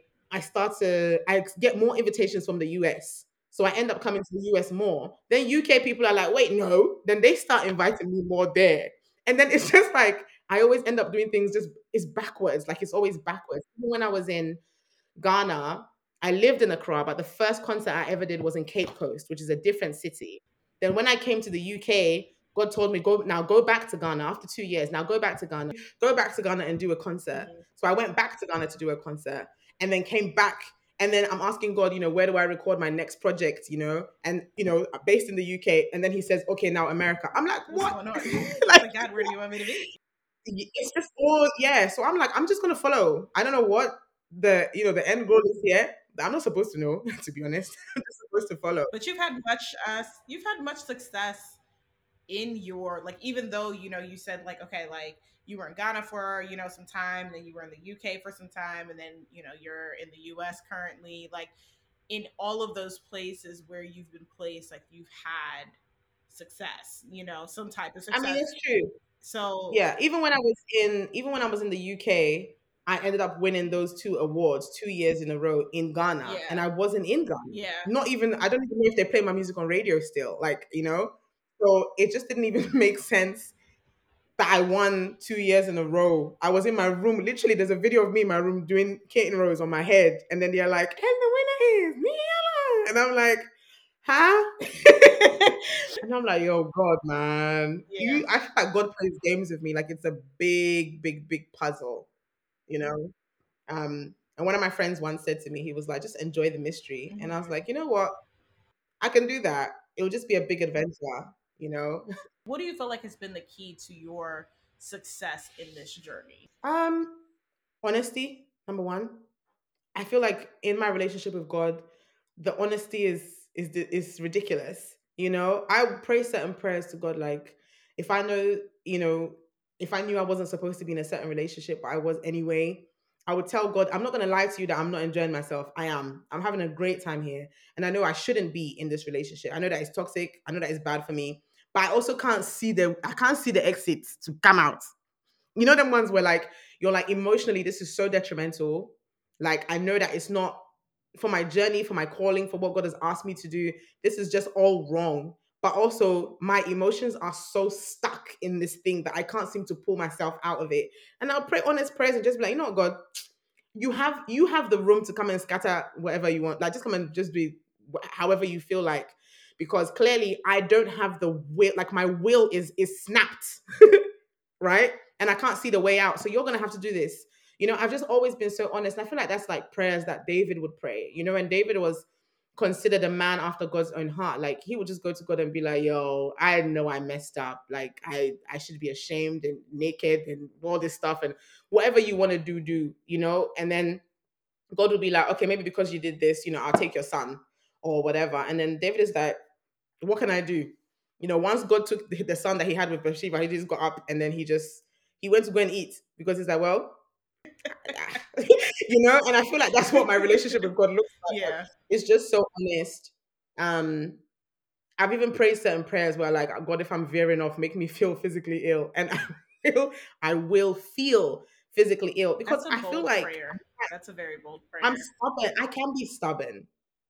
I get more invitations from the US. So I end up coming to the US more. Then UK people are like, wait, no. Then they start inviting me more there. And then it's just like, I always end up doing things it's backwards. Like it's always backwards. Even when I was in Ghana, I lived in Accra, but the first concert I ever did was in Cape Coast, which is a different city. Then when I came to the UK, God told me, go back to Ghana after 2 years. Now go back to Ghana and do a concert. Hmm. So I went back to Ghana to do a concert and then came back And then I'm asking God, where do I record my next project, and based in the UK. And then he says, okay, now America. I'm like, What's what? going on? It's Like, like, God, where do you want me to be? it's just all, yeah. So I'm like, I'm just gonna follow. I don't know what the end goal is here. I'm not supposed to know, to be honest. I'm just supposed to follow. But you've had much success in your, like, even though you said, like, okay, like, you were in Ghana for some time, then you were in the UK for some time, and then you're in the US currently. Like, in all of those places where you've been placed, like, you've had success, some type of I mean, success. it's true. So Yeah, even when I was in the UK, I ended up winning those two awards 2 years in a row in Ghana, and yeah, I wasn't in Ghana. yeah. Not even I don't even know if they play my music on radio still. Like. So it just didn't even make sense that I won 2 years in a row. I was in my room. Literally, there's a video of me in my room doing kitten rows on my head, and then they're like, "And the winner is Niala," and I'm like, "Huh?" And I'm like, "Yo, God, man, Yeah. I feel like God plays games with me. Like it's a big, big, big puzzle, you know." And one of my friends once said to me, he was like, "Just enjoy the mystery," and I was Mhm. like, "You know what? I can do that. It will just be a big adventure, you know." What do you feel like has been the key to your success in this journey? Um, Honesty, number one. I feel like in my relationship with God, the honesty is ridiculous. I would pray certain prayers to God, like if I know, if I knew I wasn't supposed to be in a certain relationship, but I was anyway, I would tell God, I'm not gonna lie to you that I'm not enjoying myself. I am. I'm having a great time here. And I know I shouldn't be in this relationship. I know that it's toxic. I know that it's bad for me. But I can't see the exit to come out. Them ones where like you're like emotionally, this is so detrimental. Like I know that it's not for my journey, for my calling, for what God has asked me to do. This is just all wrong. But also my emotions are so stuck in this thing that I can't seem to pull myself out of it. And I'll pray honest prayers and just be like, what, God, you have the room to come and scatter whatever you want. Like just come and just be however you feel like. Because clearly I don't have the will, like my will is snapped, right? And I can't see the way out. So you're gonna have to do this. I've just always been so honest. And I feel like that's like prayers that David would pray. And David was considered a man after God's own heart. Like he would just go to God and be like, yo, I know I messed up. Like I should be ashamed and naked and all this stuff. And whatever you want to do. And then God will be like, okay, maybe because you did this, I'll take your son or whatever. And then David is like, what can I do? Once God took the son that he had with Bathsheba, he just got up and then he went to go and eat because he's like, well, and I feel like that's what my relationship with God looks like. Yeah. It's just so honest. Um, I've even prayed certain prayers where like, God, if I'm veering off, make me feel physically ill. And I will feel physically ill because That's a I feel bold like prayer. That's a very bold I'm prayer. stubborn. I can be stubborn.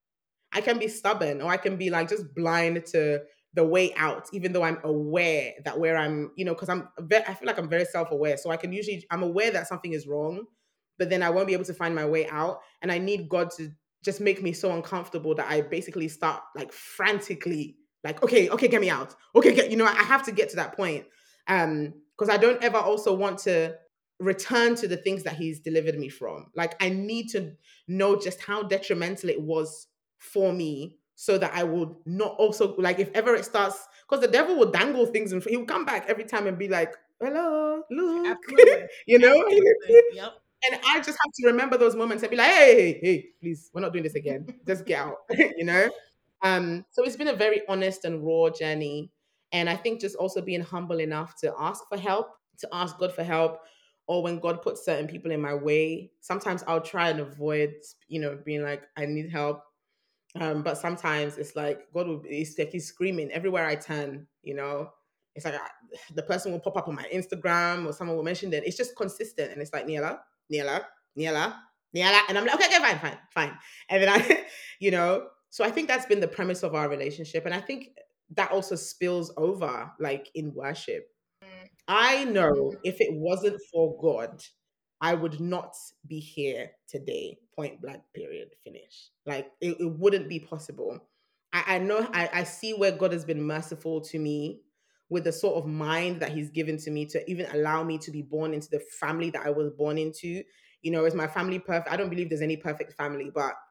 Or I can be like just blind to the way out, even though I'm aware that where I'm, because I feel like I'm very self aware. So I'm aware that something is wrong, but then I won't be able to find my way out. And I need God to just make me so uncomfortable that I basically start like frantically, like, okay, get me out. Okay, I have to get to that point. Because I don't ever also want to return to the things that He's delivered me from. Like, I need to know just how detrimental it was for me so that I would not also like if ever it starts because the devil will dangle things and he'll come back every time and be like, hello, look, Absolutely. you know? Absolutely. Yep. And I just have to remember those moments and be like, hey, please, we're not doing this again. Just get out, you know? So it's been a very honest and raw journey. And I think just also being humble enough to ask for help, to ask God for help, or when God puts certain people in my way, sometimes I'll try and avoid, being like, I need help. But sometimes it's like it's like he's screaming everywhere I turn. It's like the person will pop up on my Instagram or someone will mention that it's just consistent and it's like Niala, Niala, Niala. And I'm like, okay, fine. And then so I think that's been the premise of our relationship. And I think that also spills over like in worship. I know Mhm. if it wasn't for God, I would not be here today. Point blank, period, finish. Like it wouldn't be possible. I know I see where God has been merciful to me with the sort of mind that He's given to me to even allow me to be born into the family that I was born into. Is my family perfect? I don't believe there's any perfect family, but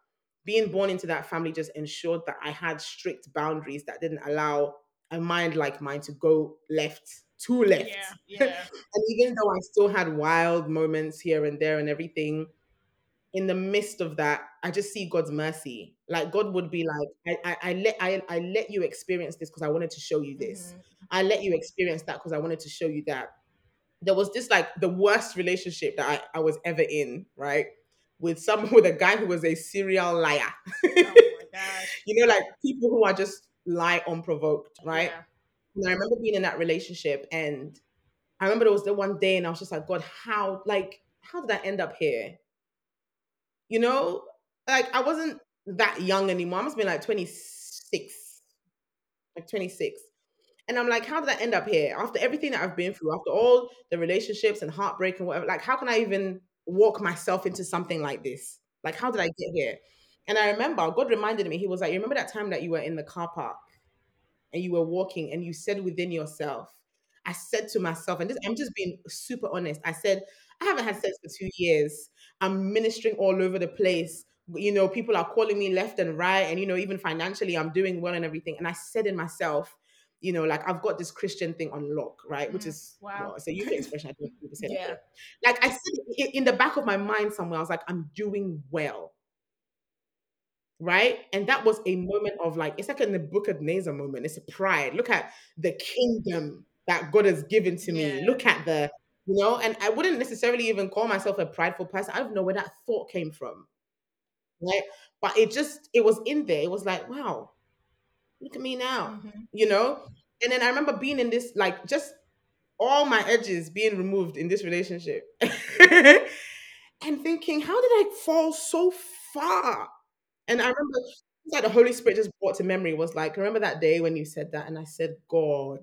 being born into that family just ensured that I had strict boundaries that didn't allow a mind like mine to go left, too Yeah, left. yeah. And even though I still had wild moments here and there and everything, in the midst of that, I just see God's mercy. Like God would be like, I let you experience this because I wanted to show you this. Hmm. I let you experience that because I wanted to show you that. There was this like the worst relationship that I was ever in, right? With some with a guy who was a serial liar. Oh my gosh. You know, like people who are just lie unprovoked, right? Yeah. And I remember being in that relationship, and I remember there was the one day and I was just like, God, how did I end up here? You know, like I wasn't that young anymore. I must have been like 26, like 26. And I'm like, how did I end up here? After everything that I've been through, after all the relationships and heartbreak and whatever, like, how can I even walk myself into something like this? Like, how did I get here? And I remember God reminded me, He was like, you remember that time that you were in the car park and you were walking and you said within yourself, I said to myself, and this, I'm just being super honest. I said, I haven't had sex for 2 years. I'm ministering all over the place. You know, people are calling me left and right. And, you know, even financially, I'm doing well and everything. And I said in myself, you know, like I've got this Christian thing on lock, right? Which Mm, is, wow. well, it's a UK expression. I don't think people say that Yeah. here. Like I said in the back of my mind somewhere, I was like, I'm doing well, right? And that was a moment of like, it's like a Nebuchadnezzar moment. It's a pride. Look at the kingdom that God has given to Yeah. me. Look at the, you know, and I wouldn't necessarily even call myself a prideful person. I don't know where that thought came from, right? But it was in there. It was like, wow, look at me now, Hmm. you know? And then I remember being in this, like, just all my edges being removed in this relationship and thinking, how did I fall so far? And I remember it's like the Holy Spirit just brought to memory was like, remember that day when you said that? And I said, God,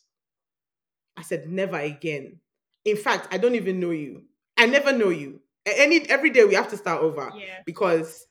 I said, never again. In fact, I don't even know you. I never know you. Every day we have to start over Yeah. because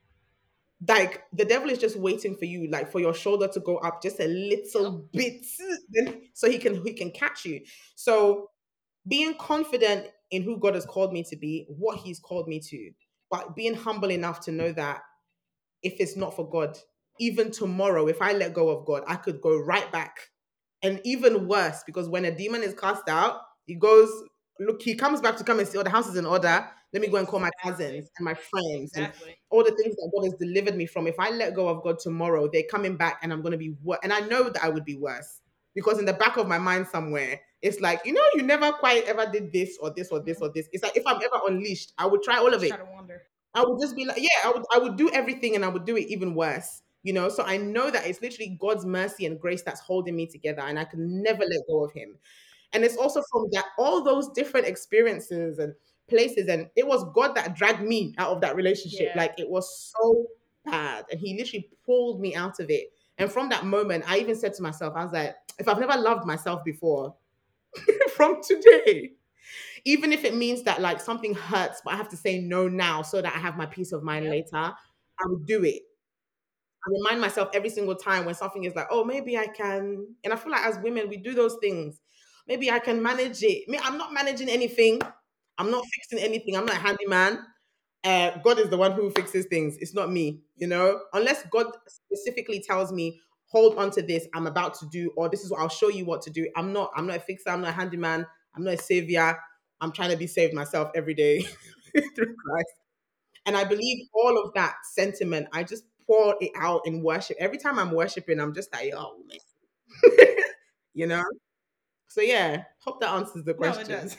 like the devil is just waiting for you, like for your shoulder to go up just a Yep. little bit, then so he can catch you. So being confident in who God has called me to be, what He's called me to, but being humble enough to know that if it's not for God, even tomorrow, if I let go of God, I could go right back. And even worse, because when a demon is cast out, he goes, look, he comes back to come and see, oh, the house is in order. Let me go and call my Exactly. cousins and my friends and Exactly. all the things that God has delivered me from. If I let go of God tomorrow, they're coming back and I'm going to be worse. And I know that I would be worse because in the back of my mind somewhere, it's like, you know, you never quite ever did this or this or this Hmm. or this. It's like if I'm ever unleashed, I would try all of Just it. try to wonder. I would just be like, yeah, I would do everything and I would do it even worse. You know, so I know that it's literally God's mercy and grace that's holding me together, and I can never let go of Him. And it's also from that all those different experiences and places, and it was God that dragged me out of that relationship. Yeah. Like it was so bad, and He literally pulled me out of it. And from that moment, I even said to myself, I was like, if I've never loved myself before, from today, even if it means that like something hurts, but I have to say no now so that I have my peace of mind Yep. later, I would do it. I remind myself every single time when something is like, oh, maybe I can. And I feel like as women, we do those things. Maybe I can manage it. Me, I'm not managing anything. I'm not fixing anything. I'm not a handyman. God is the one who fixes things. It's not me, you know? Unless God specifically tells me, hold on to this, I'm about to do, or this is what I'll show you what to do. I'm not a fixer, I'm not a handyman, I'm not a savior. I'm trying to be saved myself every day through Christ. And I believe all of that sentiment, I just pour it out in worship. Every time I'm worshiping, I'm just like, oh man. You know? So yeah, hope that answers the No, it does. questions.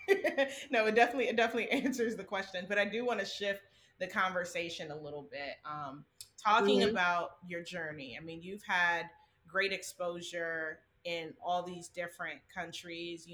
No, it definitely answers the question. But I do want to shift the conversation a little bit. Talking Hmm. about your journey. I mean, you've had great exposure in all these different countries.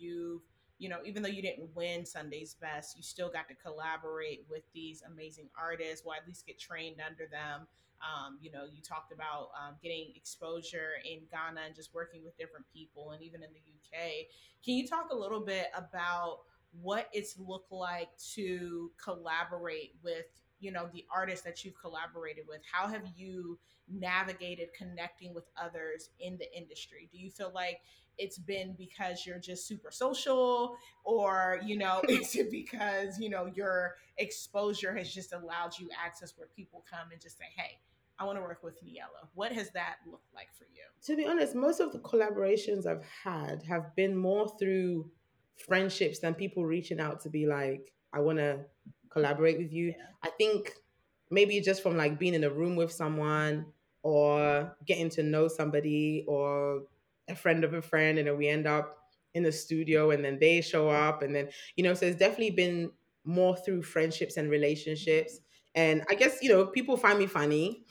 Even though you didn't win Sunday's Best, you still got to collaborate with these amazing artists, or at least get trained under them. You talked about getting exposure in Ghana and just working with different people, and even in the UK. Can you talk a little bit about what it's looked like to collaborate with, the artists that you've collaborated with, how have you navigated connecting with others in the industry? Do you feel like it's been because you're just super social, or is it because your exposure has just allowed you access where people come and just say, hey, I want to work with Niella? What has that looked like for you? To be honest, most of the collaborations I've had have been more through friendships than people reaching out to be like, I want to collaborate with you. Yeah. I think maybe just from like being in a room with someone or getting to know somebody or a friend of a friend, and then we end up in the studio and then they show up. And then, so it's definitely been more through friendships and relationships. And I guess, people find me funny.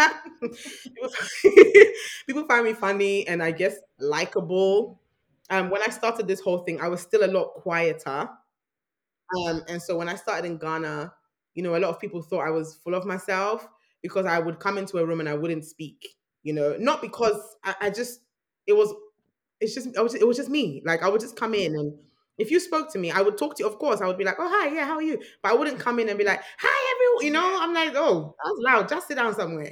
people, people find me funny and I guess likable. When I started this whole thing, I was still a lot quieter. And so when I started in Ghana, a lot of people thought I was full of myself because I would come into a room and I wouldn't speak. Not because I just it was it's just it was just me. Like I would just come in, and if you spoke to me, I would talk to you. Of course, I would be like, "Oh hi, yeah, how are you?" But I wouldn't come in and be like, "Hi everyone." I'm like, "Oh, that was loud. Just sit down somewhere."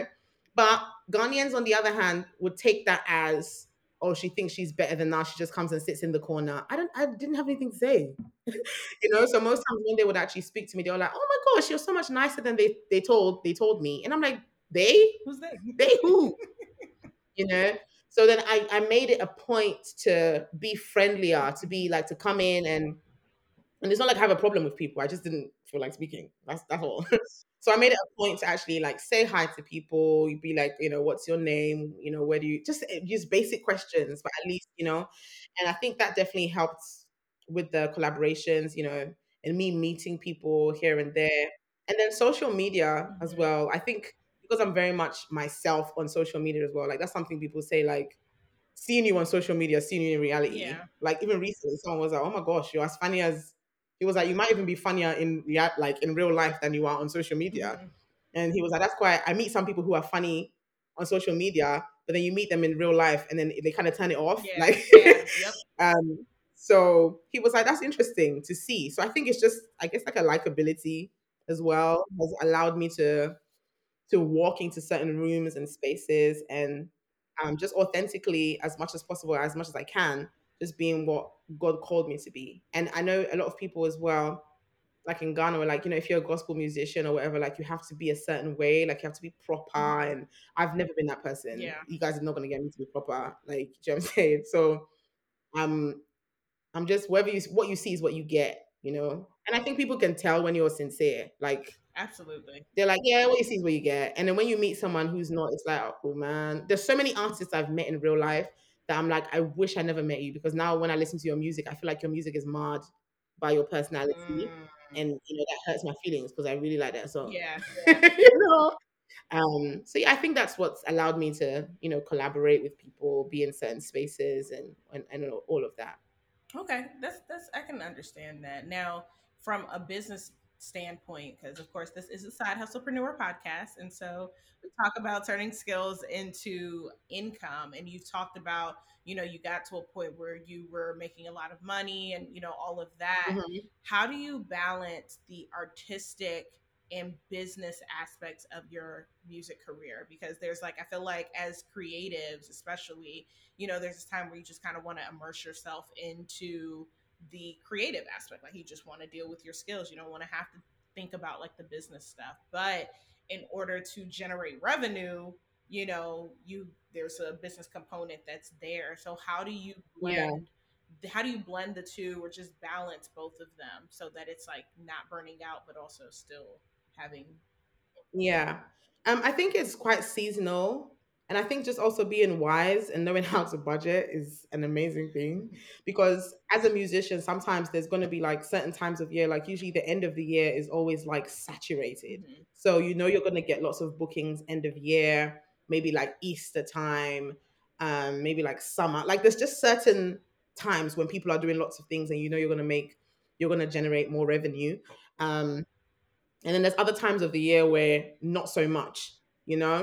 But Ghanaians, on the other hand, would take that as, "Oh, she thinks she's better than us. She just comes and sits in the corner." I didn't have anything to say. So most times when they would actually speak to me, they were like, "Oh my gosh, you're so much nicer than they told me," and I'm like, "They, Who's that? they who?" you know. So then I made it a point to be friendlier, to be like to come in, and it's not like I have a problem with people. I just didn't feel like speaking. That's all. So I made it a point to actually like say hi to people. You'd be like, what's your name? Where do you just use basic questions, but at least. And I think that definitely helped with the collaborations, and me meeting people here and there. And then social media as Mhm. well. I think because I'm very much myself on social media as well. Like that's something people say, like seeing you on social media, seeing you in reality. Yeah. Like even recently, someone was like, "Oh my gosh, you're as funny as." He was like, "You might even be funnier like in real life than you are on social media." Mhm. And he was like, "That's why I meet some people who are funny on social media, but then you meet them in real life, and then they kind of turn it off." Yeah. Like, Yeah. Yep. um. So he was like, "That's interesting to see." So I think it's just, I guess, like a likability as well has allowed me to walk into certain rooms and spaces and just authentically as much as possible, as much as I can, just being what God called me to be. And I know a lot of people as well, like in Ghana, are like, if you're a gospel musician or whatever, like you have to be a certain way, like you have to be proper. Mhm. And I've never been that person. Yeah. You guys are not going to get me to be proper. Like, do you know what I'm saying? So um, I'm just, what you see is what you get. And I think people can tell when you're sincere. Like, Absolutely. they're like, yeah, what you see is what you get. And then when you meet someone who's not, it's like, oh man. There's so many artists I've met in real life that I'm like, I wish I never met you, because now when I listen to your music, I feel like your music is marred by your personality. Mm. And that hurts my feelings because I really like that song. Yeah. you know? So yeah, I think that's what's allowed me to, collaborate with people, be in certain spaces and all of that. Okay, that's I can understand that. Now, from a business standpoint, because of course this is a side hustlepreneur podcast, and so we talk about turning skills into income. And you've talked about, you got to a point where you were making a lot of money, and all of that. Mhm. How do you balance the artistic and business aspects of your music career? Because there's like, I feel like as creatives, especially, there's this time where you just kind of want to immerse yourself into the creative aspect. Like you just want to deal with your skills. You don't want to have to think about like the business stuff. But in order to generate revenue, you there's a business component that's there. So Yeah. how do you blend the two, or just balance both of them so that it's like not burning out but also still having. Yeah. I think it's quite seasonal. And I think just also being wise and knowing how to budget is an amazing thing. Because as a musician, sometimes there's going to be like certain times of year, like usually the end of the year is always like saturated. Mhm. So you're going to get lots of bookings end of year, maybe like Easter time, maybe like summer. Like there's just certain times when people are doing lots of things and you're going to generate more revenue. Um, and then there's other times of the year where not so much, you know?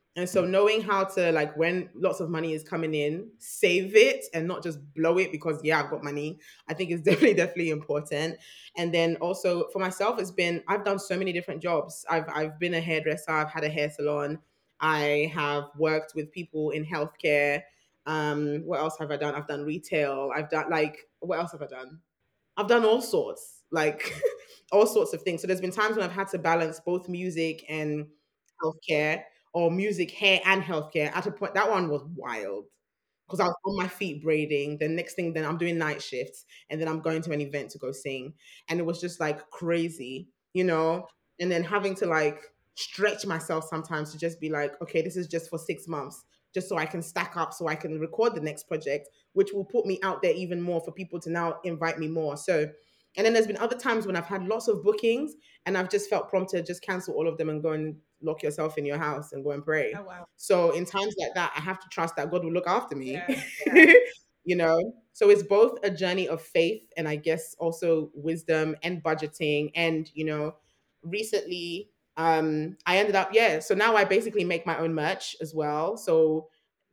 And so knowing how to, like, when lots of money is coming in, save it and not just blow it because yeah, I've got money, I think is definitely important. And then also for myself, it's been, I've done so many different jobs. I've been a hairdresser, I've had a hair salon, I have worked with people in healthcare. What else have I done? I've done retail. I've done, like, what else have I done? I've done all sorts, like all sorts of things. So there's been times when I've had to balance both music and healthcare, or music, hair, and healthcare. At a point, that one was wild because I was on my feet braiding. The next thing, then I'm doing night shifts, and then I'm going to an event to go sing, and it was just like crazy, you know. And then having to like stretch myself sometimes to just be like, okay, this is just for 6 months, just so I can stack up, so I can record the next project, which will put me out there even more for people to now invite me more. So, and then there's been other times when I've had lots of bookings and I've just felt prompted just cancel all of them and go and lock yourself in your house and go and pray. Oh wow. So in times like that, I have to trust that God will look after me. Yeah. Yeah. You know, so it's both a journey of faith and I guess also wisdom and budgeting. And recently I ended up, yeah, so now I basically make my own merch as well. So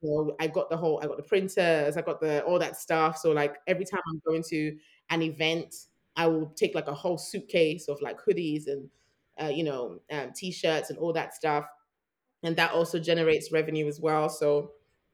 I got the printers, I got the all that stuff. So like every time I'm going to an event, I will take like a whole suitcase of like hoodies and t-shirts and all that stuff, and that also generates revenue as well. So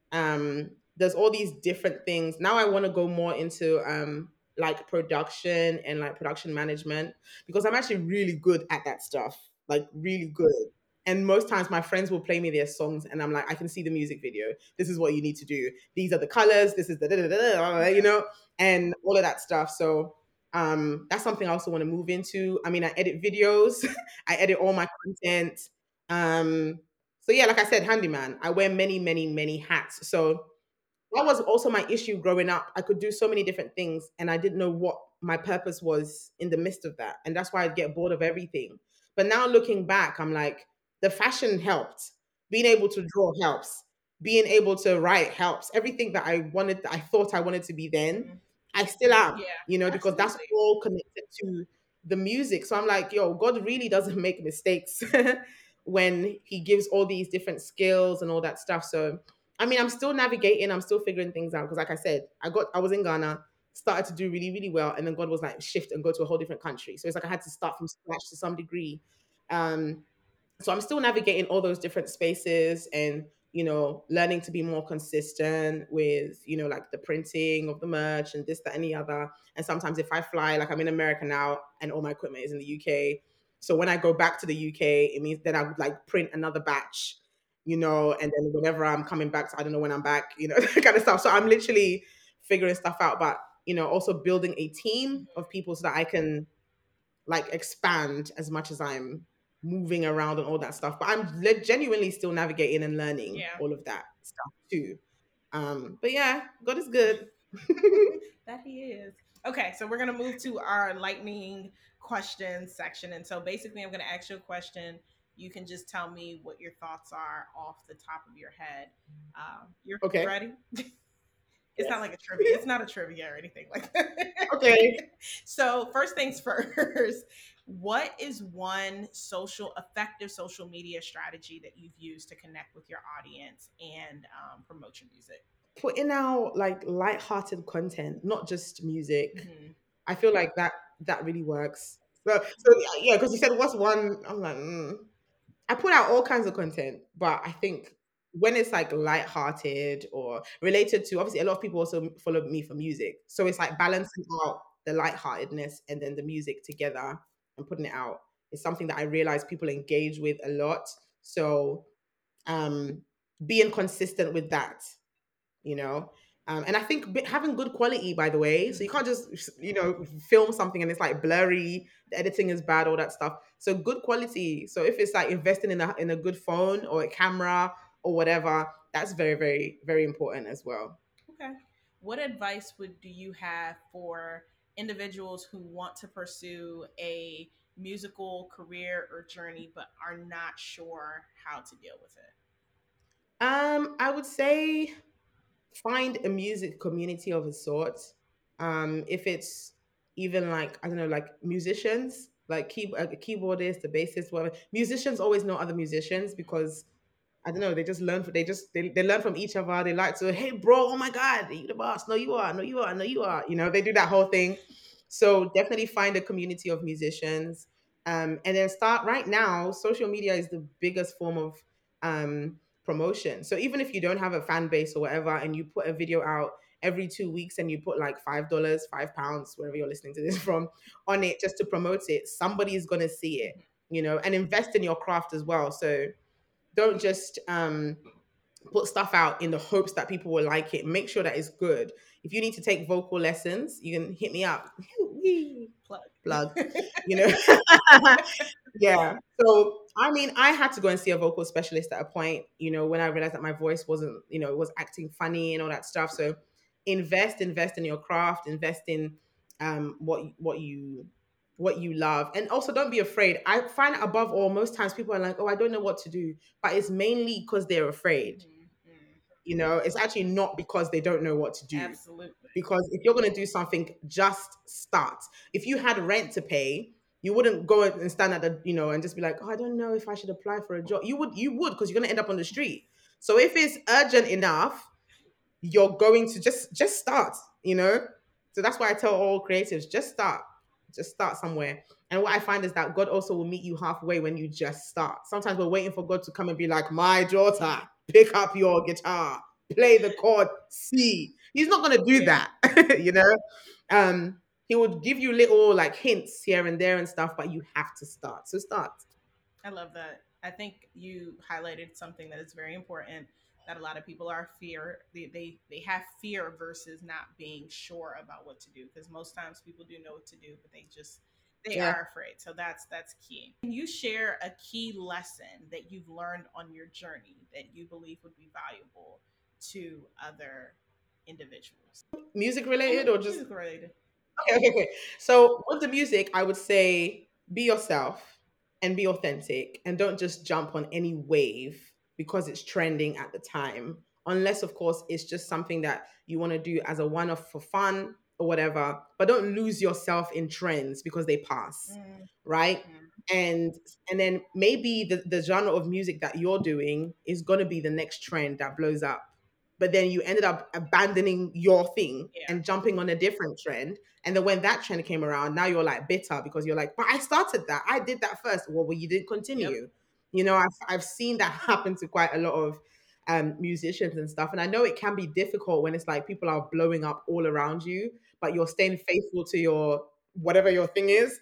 there's all these different things. Now I want to go more into like production and like production management because I'm actually really good at that stuff, like really good. And most times my friends will play me their songs and I'm like, I can see the music video. This is what you need to do. These are the colors. This is the da, da, da, da, and all of that stuff. So that's something I also want to move into. I mean, I edit videos, I edit all my content. Um, so yeah, like I said, handyman. I wear many, many, many hats. So that was also my issue growing up. I could do so many different things and I didn't know what my purpose was in the midst of that. And that's why I'd get bored of everything. But now looking back, I'm like, the fashion helped. Being able to draw helps. Being able to write helps. Everything that I wanted, I thought I wanted to be then, Mhm. I still am, Yeah. because that's Absolutely. all connected to the music. So I'm like, yo, God really doesn't make mistakes when He gives all these different skills and all that stuff. So I mean, I'm still navigating, I'm still figuring things out because, like I said, I was in Ghana, started to do really, really well, and then God was like, shift and go to a whole different country. So it's like I had to start from scratch to some degree. Um, so I'm still navigating all those different spaces and learning to be more consistent with like the printing of the merch and this, that, and the other. And sometimes if I fly, like I'm in America now and all my equipment is in the UK, so when I go back to the UK, it means that I would like print another batch, and then whenever I'm coming back, so I don't know when I'm back, that kind of stuff. So I'm literally figuring stuff out, but also building a team of people so that I can like expand as much as I'm moving around and all that stuff. But I'm genuinely still navigating and learning Yeah. all of that stuff too. But yeah, God is good. That he is. Okay, so we're gonna move to our lightning questions section, and so basically, I'm gonna ask you a question. You can just tell me what your thoughts are off the top of your head. You Okay. ready? It's not Yes. like a trivia. It's not a trivia or anything like that. Okay. So first things first, what is one effective social media strategy that you've used to connect with your audience and promote your music? Putting out like light-hearted content, not just music. Hmm. I feel like that really works. So yeah, because you said what's one, I'm like, I put out all kinds of content, but I think when it's like light-hearted or related to, obviously a lot of people also follow me for music. So it's like balancing out the light-heartedness and then the music together and putting it out is something that I realize people engage with a lot. So um being consistent with that, you know. And I think having good quality, by the way, so you can't just film something and it's like blurry, the editing is bad, all that stuff. So good quality. So if it's like investing in a good phone or a camera or whatever, that's very, very, very important as well. Okay. What advice would do you have for individuals who want to pursue a musical career or journey but are not sure how to deal with it? I would say find a music community of a sort. If it's even like, I don't know, like musicians, like a keyboardist, a bassist, whatever. Musicians always know other musicians because I don't know. They just learn. They learn from each other. They like to, hey, bro, oh my god, you the boss? No, you are. No, you are. No, you are. They do that whole thing. So definitely find a community of musicians, and then start right now. Social media is the biggest form of promotion. So even if you don't have a fan base or whatever, and you put a video out every 2 weeks, and you put like $5, £5, wherever you're listening to this from, on it just to promote it, somebody is gonna see it. And invest in your craft as well. So don't just put stuff out in the hopes that people will like it. Make sure that it's good. If you need to take vocal lessons, you can hit me up. Plug. Plug. You know. Yeah. So I mean, I had to go and see a vocal specialist at a point, when I realized that my voice wasn't, it was acting funny and all that stuff. So invest in your craft, invest in what you love. And also don't be afraid. I find above all, most times people are like, oh, I don't know what to do. But it's mainly because they're afraid. It's actually not because they don't know what to do. Absolutely. Because if you're going to do something, just start. If you had rent to pay, you wouldn't go and stand at and just be like, oh, I don't know if I should apply for a job. You would, because you're going to end up on the street. So if it's urgent enough, you're going to just start. So that's why I tell all creatives, just start somewhere. And what I find is that God also will meet you halfway when you just start. Sometimes we're waiting for God to come and be like, my daughter, pick up your guitar, play the chord C. He's not going to do that. um he would give you little like hints here and there and stuff, but you have to start. So start. I love that. I think you highlighted something that is very important, that a lot of people are fear. They have fear versus not being sure about what to do, because most times people do know what to do, but they Yeah. are afraid. So that's key. Can you share a key lesson that you've learned on your journey that you believe would be valuable to other individuals? Music related or just Music related. okay. So with the music, I would say be yourself and be authentic, and don't just jump on any wave because it's trending at the time. Unless, of course, it's just something that you want to do as a one-off for fun or whatever. But don't lose yourself in trends because they pass, right? Mhm. And then maybe the genre of music that you're doing is gonna be the next trend that blows up. But then you ended up abandoning your thing Yeah. and jumping on a different trend. And then when that trend came around, now you're like bitter because you're like, but I started that. I did that first. Well, you didn't Yep. continue. I've seen that happen to quite a lot of musicians and stuff. And I know it can be difficult when it's like people are blowing up all around you, but you're staying faithful to your whatever your thing is.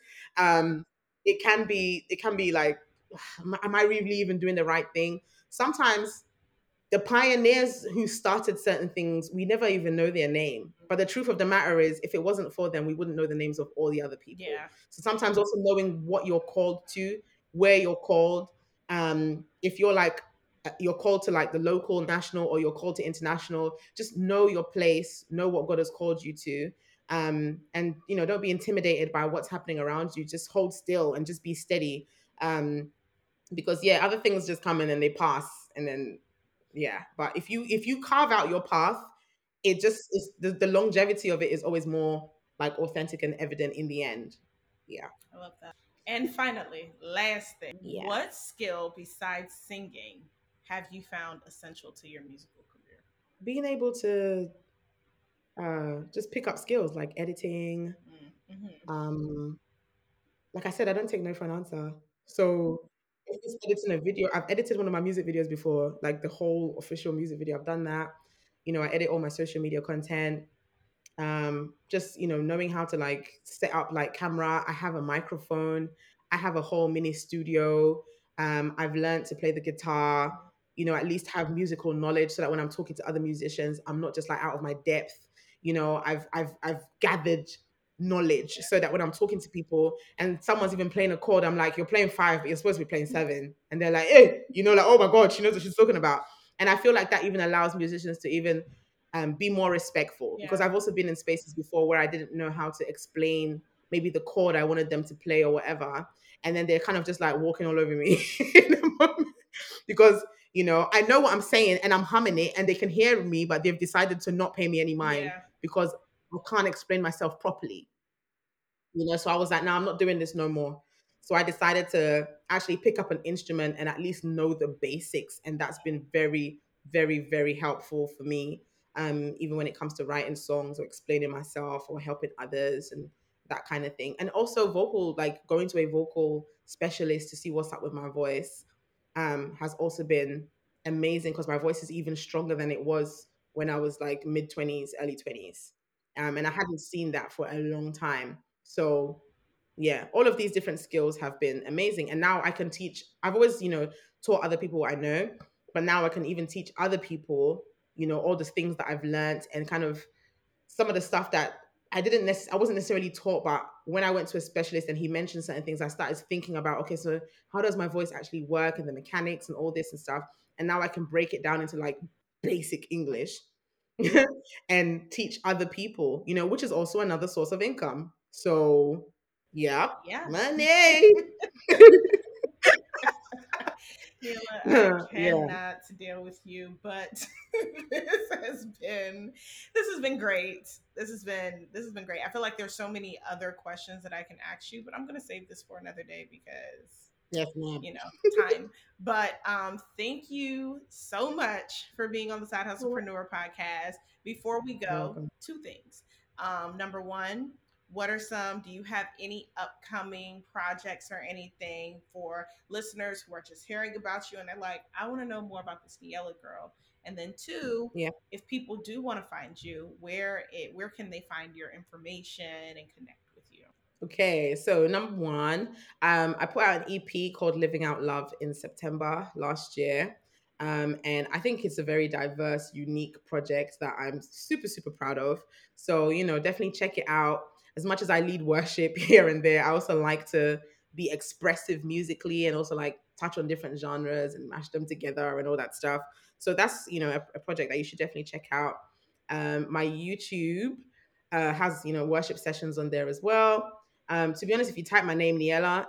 It can be like, am I really even doing the right thing? Sometimes the pioneers who started certain things, we never even know their name. But the truth of the matter is, if it wasn't for them, we wouldn't know the names of all the other people. Yeah. So sometimes also knowing what you're called to, where you're called, if you're like you're called to like the local, national, or you're called to international, just know your place, know what God has called you to. And don't be intimidated by what's happening around you. Just hold still and just be steady. Because yeah, other things just come in and they pass, and then yeah. But if you carve out your path, it just is the longevity of it is always more like authentic and evident in the end. Yeah. I love that. And finally, last thing, Yeah. what skill besides singing have you found essential to your musical career? Being able to just pick up skills like editing. Mm-hmm. Um, like I said, I don't take no for an answer. So if it's editing a video, I've edited one of my music videos before, like the whole official music video. I've done that. I edit all my social media content. Just knowing how to like set up like camera. I have a microphone. I have a whole mini studio. I've learned to play the guitar. At least have musical knowledge so that when I'm talking to other musicians, I'm not just like out of my depth. I've gathered knowledge so that when I'm talking to people and someone's even playing a chord, I'm like, you're playing five, but you're supposed to be playing seven, and they're like, hey, like, oh my god, she knows what she's talking about. And I feel like that even allows musicians to even be more respectful, because Yeah. I've also been in spaces before where I didn't know how to explain maybe the chord I wanted them to play or whatever. And then they're kind of just like walking all over me in the moment because, I know what I'm saying and I'm humming it and they can hear me, but they've decided to not pay me any mind Yeah. because I can't explain myself properly. So I was like, no, I'm not doing this no more. So I decided to actually pick up an instrument and at least know the basics. And that's been very, very, very helpful for me. Even when it comes to writing songs or explaining myself or helping others and that kind of thing. And also vocal, like going to a vocal specialist to see what's up with my voice, has also been amazing because my voice is even stronger than it was when I was like mid 20s, early 20s. And I hadn't seen that for a long time. So yeah, all of these different skills have been amazing. And now I can teach, I've always, taught other people what I know, but now I can even teach other people, all the things that I've learned and kind of some of the stuff that I wasn't necessarily taught, but when I went to a specialist and he mentioned certain things, I started thinking about, okay, so how does my voice actually work and the mechanics and all this and stuff. And now I can break it down into like basic English and teach other people, which is also another source of income. So, yeah, Yeah. money. Neela, I Yeah. cannot deal with you, but this has been great. This has been great. I feel like there's so many other questions that I can ask you, but I'm gonna save this for another day because Yes, ma'am. time. But thank you so much for being on the Side Hustlepreneur podcast. Before we You're go, welcome. two things. Number one, do you have any upcoming projects or anything for listeners who are just hearing about you and they're like, I want to know more about this Niella girl? And then two, Yeah. if people do want to find you, where can they find your information and connect with you? Okay, so number one, I put out an EP called Living Out Love in September last year. And I think it's a very diverse, unique project that I'm super, super proud of. So, definitely check it out. As much as I lead worship here and there, I also like to be expressive musically and also like touch on different genres and mash them together and all that stuff. So that's, a project that you should definitely check out. My YouTube has, worship sessions on there as well. To be honest, if you type my name, Niella,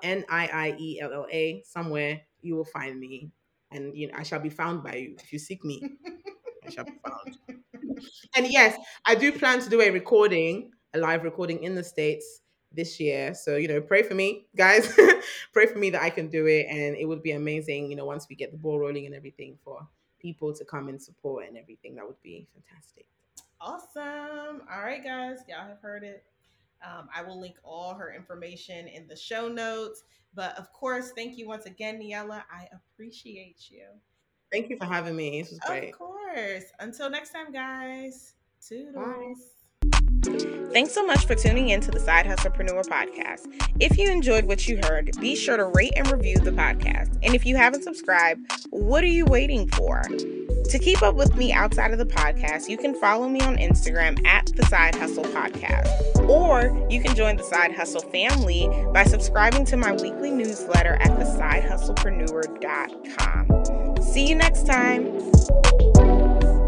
Niella, somewhere, you will find me. And I shall be found by you. If you seek me, I shall be found. And yes, I do plan to do a live recording in the States this year. So, pray for me, guys. Pray for me that I can do it. And it would be amazing, once we get the ball rolling and everything for people to come and support and everything. That would be fantastic. Awesome. All right, guys, y'all have heard it. I will link all her information in the show notes. But of course, thank you once again, Niella. I appreciate you. Thank you for having me. This was Of great. course. Until next time, guys. Bye. Toodles. Thanks so much for tuning in to the Side Hustlepreneur podcast. If you enjoyed what you heard, be sure to rate and review the podcast. And if you haven't subscribed, what are you waiting for? To keep up with me outside of the podcast, you can follow me on Instagram at The Side Hustle Podcast. Or you can join the Side Hustle family by subscribing to my weekly newsletter at thesidehustlepreneur.com. See you next time.